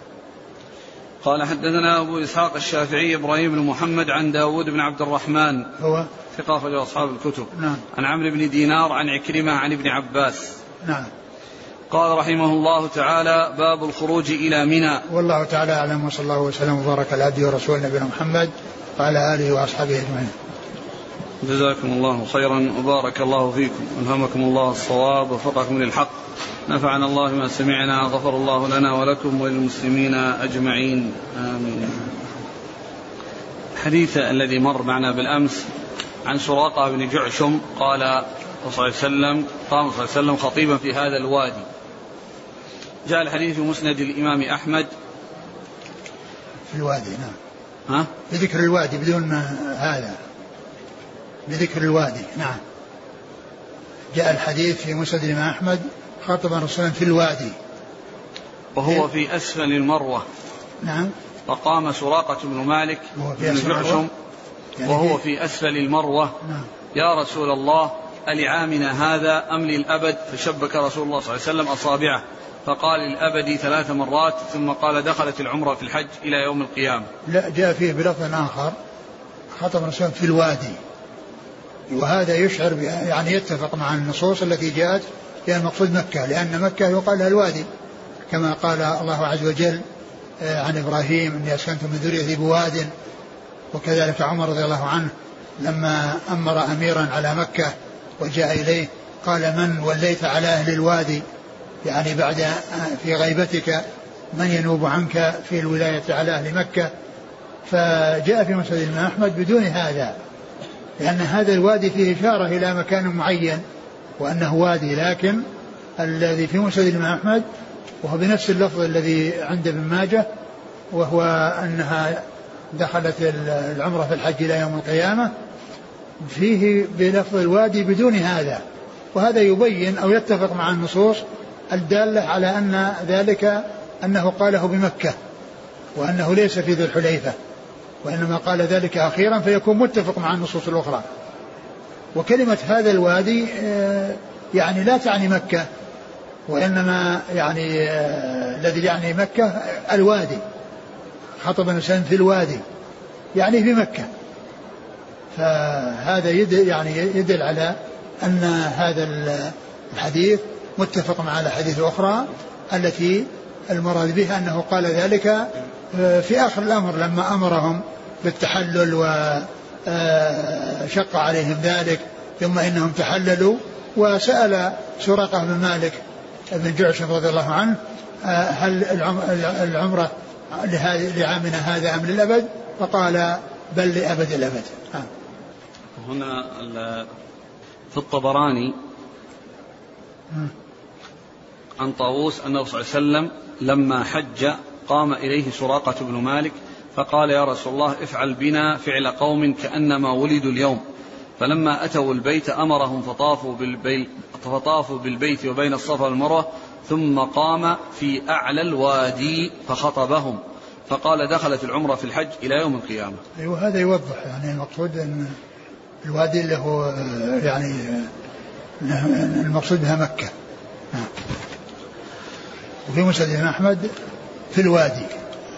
قال حدثنا أبو إسحاق الشافعي إبراهيم بن محمد عن داود بن عبد الرحمن هو ثقافة أصحاب الكتب. نعم. عن عمرو بن دينار عن عكرمة عن ابن عباس. نعم. قال رحمه الله تعالى باب الخروج إلى منى. والله تعالى أعلم وصلى الله وسلم وبارك على عبده ورسوله نبينا محمد وعلى آله وأصحابه أجمعين. جزاكم الله خيرا وبارك الله فيكم ألهمكم الله الصواب ووفقكم للحق نفعنا الله ما سمعنا غفر الله لنا ولكم وللمسلمين أجمعين آمين. الحديث الذي مر معنا بالأمس عن سراقة بن جعشم قال صلى الله عليه وسلم قام صلى الله عليه وسلم خطيبا في هذا الوادي. جاء الحديث في مسند الإمام أحمد في الوادي. نعم. ها؟ بذكر الوادي بدون هذا بذكر الوادي. نعم. جاء الحديث في مسند الإمام أحمد خاطبا رسولا في الوادي وهو في أسفل المروة. نعم. فقام سراقة بن مالك بن جعشم يعني وهو في أسفل المروة. نعم. يا رسول الله ألعامنا هذا أم للأبد؟ فشبك رسول الله صلى الله عليه وسلم أصابعه فقال للأبد ثلاث مرات ثم قال دخلت العمرة في الحج إلى يوم القيامة. لا جاء فيه بلفظ آخر خاطب رسولا في الوادي وهذا يشعر يعني يتفق مع النصوص التي جاءت في المقصود مكة لأن مكة يقال لها الوادي كما قال الله عز وجل عن إبراهيم إني أسكنت من ذريتي بواد وكذلك عمر رضي الله عنه لما أمر أميرا على مكة وجاء إليه قال من وليت على أهل الوادي يعني بعد في غيبتك من ينوب عنك في الولاية على أهل مكة. فجاء في مسند الإمام أحمد بدون هذا لأن هذا الوادي فيه إشارة إلى مكان معين وأنه وادي لكن الذي في مسند الإمام أحمد وهو بنفس اللفظ الذي عند ابن ماجه وهو أنها دخلت العمرة في الحج إلى يوم القيامة فيه بلفظ الوادي بدون هذا وهذا يبين أو يتفق مع النصوص الدالة على أن ذلك أنه قاله بمكة وأنه ليس في ذي الحليفة وإنما قال ذلك أخيرا فيكون متفق مع النصوص الأخرى. وكلمة هذا الوادي يعني لا تعني مكة وإنما يعني الذي يعني مكة الوادي خطب الإنسان في الوادي يعني في مكة. فهذا يدل يعني يدل على أن هذا الحديث متفق مع الحديث الأخرى التي المراد بها أنه قال ذلك في آخر الأمر لما أمرهم بالتحلل وشق عليهم ذلك ثم إنهم تحللوا وسأل سراقة بن مالك بن جعشم رضي الله عنه هل العمرة لعامنا هذا أم للأبد؟ فقال بل لأبد الأبد. هنا في الطبراني عن طاووس أنه صلى الله عليه وسلم لما حج قام إليه سراقة بن مالك فقال يا رسول الله افعل بنا فعل قوم كأنما ولدوا اليوم. فلما أتوا البيت أمرهم فطافوا بالبيت, فطافوا بالبيت وبين الصفا والمروة ثم قام في أعلى الوادي فخطبهم فقال دخلت العمرة في الحج إلى يوم القيامة. أيوة هذا يوضح يعني المقصود أن الوادي اللي هو يعني المقصود بها مكة. وفي مسند الإمام أحمد في الوادي.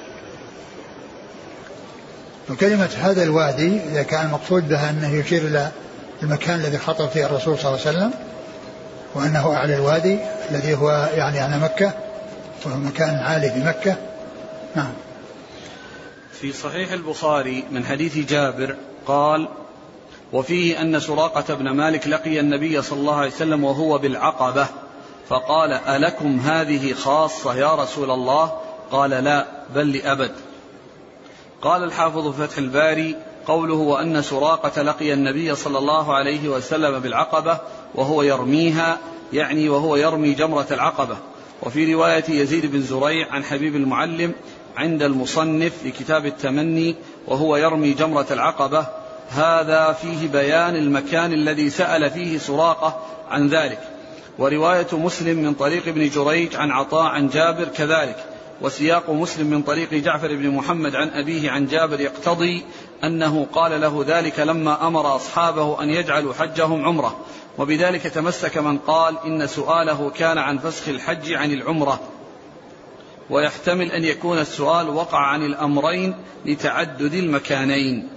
وكلمة هذا الوادي إذا كان المقصود بها أنه يشير إلى المكان الذي خطب فيه الرسول صلى الله عليه وسلم وأنه أعلى الوادي الذي هو يعني على مكة وهو مكان عالي في مكة. نعم. في صحيح البخاري من حديث جابر قال وفيه أن سراقة بن مالك لقي النبي صلى الله عليه وسلم وهو بالعقبة فقال ألكم هذه خاصة يا رسول الله؟ قال لا بل لأبد. قال الحافظ فتح الباري قوله وأن سراقة لقي النبي صلى الله عليه وسلم بالعقبة وهو يرميها يعني وهو يرمي جمرة العقبة. وفي رواية يزيد بن زريع عن حبيب المعلم عند المصنف لكتاب التمني وهو يرمي جمرة العقبة هذا فيه بيان المكان الذي سأل فيه سراقة عن ذلك. ورواية مسلم من طريق ابن جريج عن عطاء عن جابر كذلك. وسياق مسلم من طريق جعفر بن محمد عن أبيه عن جابر يقتضي أنه قال له ذلك لما أمر أصحابه أن يجعلوا حجهم عمرة. وبذلك تمسك من قال إن سؤاله كان عن فسخ الحج عن العمرة. ويحتمل أن يكون السؤال وقع عن الأمرين لتعدد المكانين.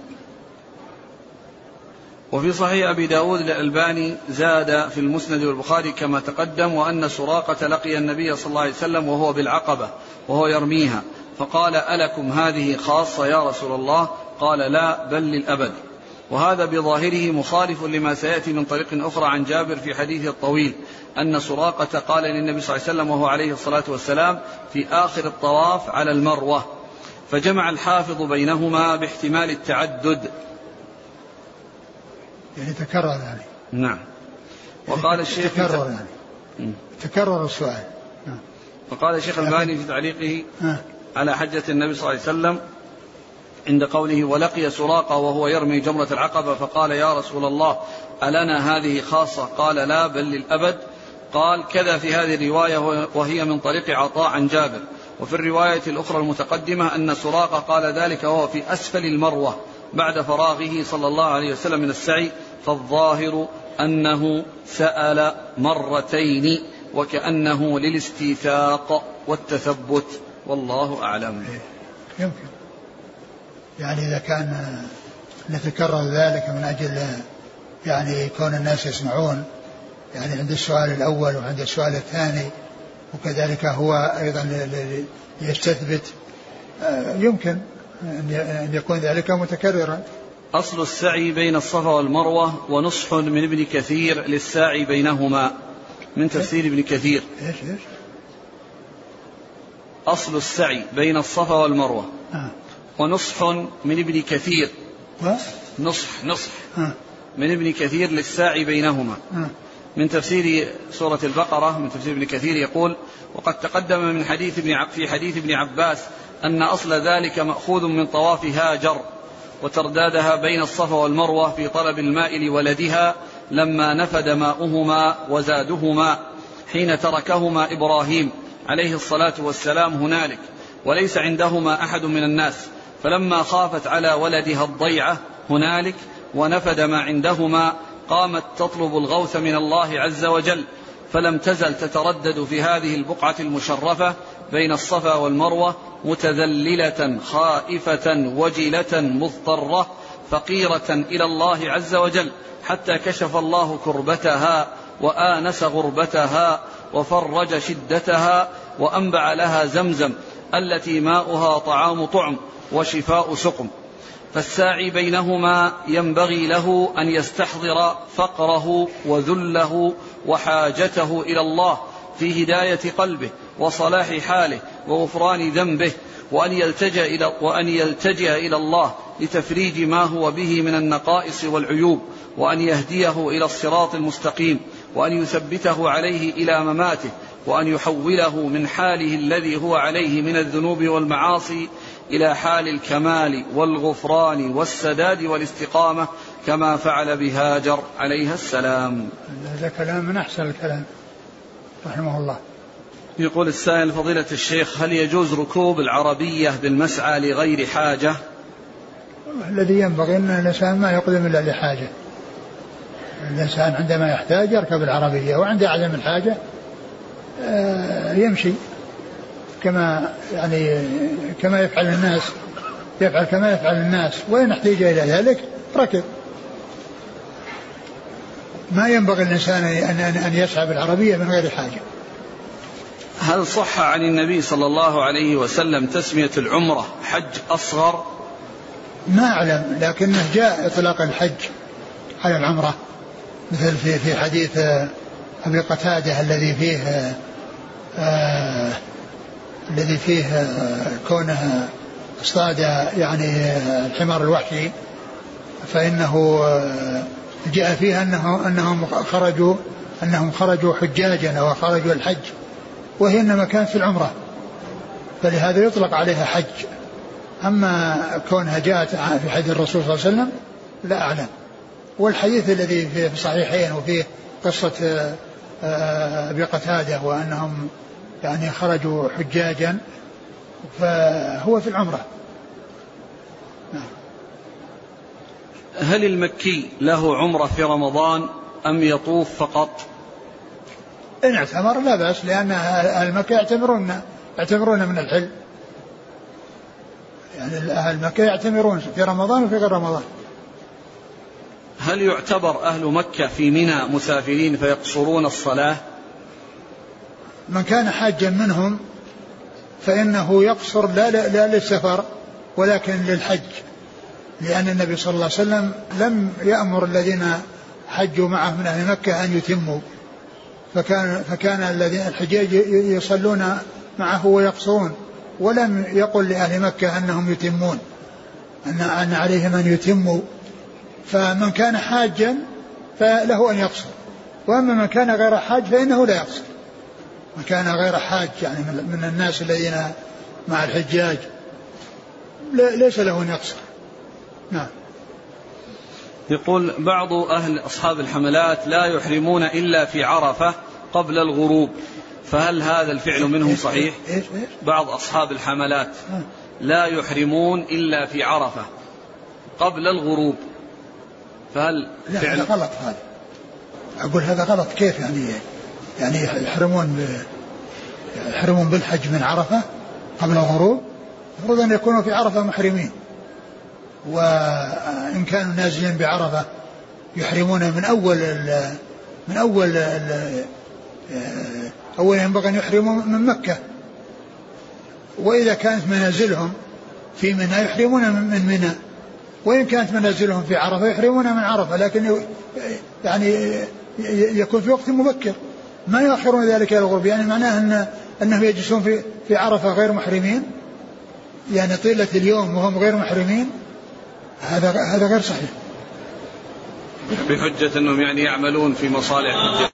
وفي صحيح أبي داود الألباني زاد في المسند والبخاري كما تقدم وأن سراقة لقي النبي صلى الله عليه وسلم وهو بالعقبة وهو يرميها فقال ألكم هذه خاصة يا رسول الله؟ قال لا بل للأبد. وهذا بظاهره مخالف لما سيأتي من طريق أخرى عن جابر في حديثه الطويل أن سراقة قال للنبي صلى الله عليه وسلم وهو عليه الصلاة والسلام في آخر الطواف على المروة. فجمع الحافظ بينهما باحتمال التعدد يعني تكرر يعني. نعم. وقال الشيخ تكرر يعني تكرر السؤال. نعم. وقال الشيخ الباني في تعليقه على حجة النبي صلى الله عليه وسلم عند قوله ولقي سراقة وهو يرمي جمرة العقبة فقال يا رسول الله ألنا هذه خاصة؟ قال لا بل للأبد. قال كذا في هذه الرواية وهي من طريق عطاء عن جابر. وفي الرواية الأخرى المتقدمة أن سراقة قال ذلك وهو في أسفل المروة بعد فراغه صلى الله عليه وسلم من السعي. فالظاهر أنه سأل مرتين وكأنه للاستيثاق والتثبت والله أعلم. يمكن يعني إذا كان نتكرر ذلك من أجل يعني كون الناس يسمعون يعني عند السؤال الأول وعند السؤال الثاني وكذلك هو أيضا يستثبت يمكن أن يكون ذلك متكررا. أصل السعي بين الصفا والمروة ونصح من ابن كثير للساعي بينهما من تفسير ابن كثير. إيش إيش؟ أصل السعي بين الصفا والمروة آه. ونصح من ابن كثير و؟ نصح نصح آه. من ابن كثير للساعي بينهما آه. من تفسير سورة البقرة من تفسير ابن كثير يقول وقد تقدم من حديث ابن في حديث ابن عباس أن أصل ذلك مأخوذ من طواف هاجر وتردادها بين الصفا والمروة في طلب الماء لولدها لما نفد ماؤهما وزادهما حين تركهما إبراهيم عليه الصلاة والسلام هنالك وليس عندهما أحد من الناس فلما خافت على ولدها الضيعة هنالك ونفد ما عندهما قامت تطلب الغوث من الله عز وجل فلم تزل تتردد في هذه البقعة المشرفة بين الصفا والمروة متذللة خائفة وجلة مضطرة فقيرة إلى الله عز وجل حتى كشف الله كربتها وآنس غربتها وفرج شدتها وأنبع لها زمزم التي ماؤها طعام طعم وشفاء سقم. فالساعي بينهما ينبغي له أن يستحضر فقره وذله وحاجته إلى الله في هداية قلبه وصلاح حاله وغفران ذنبه وأن يلتجأ إلى, وأن يلتجأ إلى الله لتفريج ما هو به من النقائص والعيوب وأن يهديه إلى الصراط المستقيم وأن يثبته عليه إلى مماته، وأن يحوله من حاله الذي هو عليه من الذنوب والمعاصي إلى حال الكمال والغفران والسداد والاستقامة كما فعل بهاجر عليها السلام. هذا كلام من أحسن الكلام رحمه الله. يقول السائل: فضيلة الشيخ، هل يجوز ركوب العربية بالمسعى لغير حاجة؟ الذي ينبغي أن الإنسان ما يقدم إلا لحاجة. الإنسان عندما يحتاج يركب العربية، وعند عدم الحاجة يمشي كما يعني كما يفعل الناس يفعل كما يفعل الناس وإن احتاج إلى ذلك ركب. ما ينبغي الإنسان أن يسعى بالعربية من غير حاجة. هل صح عن النبي صلى الله عليه وسلم تسمية العمرة حج أصغر؟ ما أعلم، لكنه جاء إطلاق الحج على العمرة، مثل في في حديث أبي قتادة الذي فيه آه الذي فيه آه كونه اصطاد يعني الحمار الوحشي، فإنه آه جاء فيها أنه أنهم خرجوا أنهم خرجوا حجاجا أو خرجوا الحج، وهي إنما كانت في العمرة، فلهذا يطلق عليها حج. أما كونها جاءت في حديث الرسول صلى الله عليه وسلم لا أعلم. والحديث الذي في الصحيحين وفيه قصة أبي قتادة وأنهم يعني خرجوا حجاجا فهو في العمرة. هل المكي له عمرة في رمضان أم يطوف فقط؟ إن اعتمر لا بأس، لأن أهل مكة يعتمرون يعتمرون من الحل، يعني أهل مكة يعتمرون في رمضان وفي غير رمضان. هل يعتبر أهل مكة في منى مسافرين فيقصرون الصلاة؟ من كان حاجا منهم فإنه يقصر لا, لا, لا للسفر ولكن للحج، لأن النبي صلى الله عليه وسلم لم يأمر الذين حجوا معه من أهل مكة أن يتموا، فكان, فكان الذين الحجاج يصلون معه ويقصرون، ولم يقل لأهل مكة أنهم يتمون، أن, أن عليهم أن يتموا. فمن كان حاجا فله أن يقصر، وأما من كان غير حاج فإنه لا يقصر. من كان غير حاج يعني من الناس الذين مع الحجاج ليس له أن يقصر. نعم. يقول بعض أهل أصحاب الحملات لا يحرمون إلا في عرفة قبل الغروب، فهل هذا الفعل منهم صحيح؟ بعض أصحاب الحملات لا يحرمون إلا في عرفة قبل الغروب، فهل فعل لا غلط هذا؟ أقول هذا غلط. كيف يعني يعني يحرمون يحرمون بالحج من عرفة قبل الغروب؟ المفروض أن يكونوا في عرفة محرمين، وإن كانوا نازلين بعرفة يحرمون من أول ال من أول ال أول ينبغي أن يحرموا من مكة، وإذا كانت منازلهم في منى يحرمون من منى، وإن كانت منازلهم في عرفة يحرمون من عرفة، لكن يعني يكون في وقت مبكر، ما يؤخرون ذلك إلى الغروب، يعني معناه أن أنهم يجلسون في في عرفة غير محرمين، يعني طيلة اليوم وهم غير محرمين. هذا هذا غير صحيح. بحجة أنهم يعني يعملون في مصالح الحج.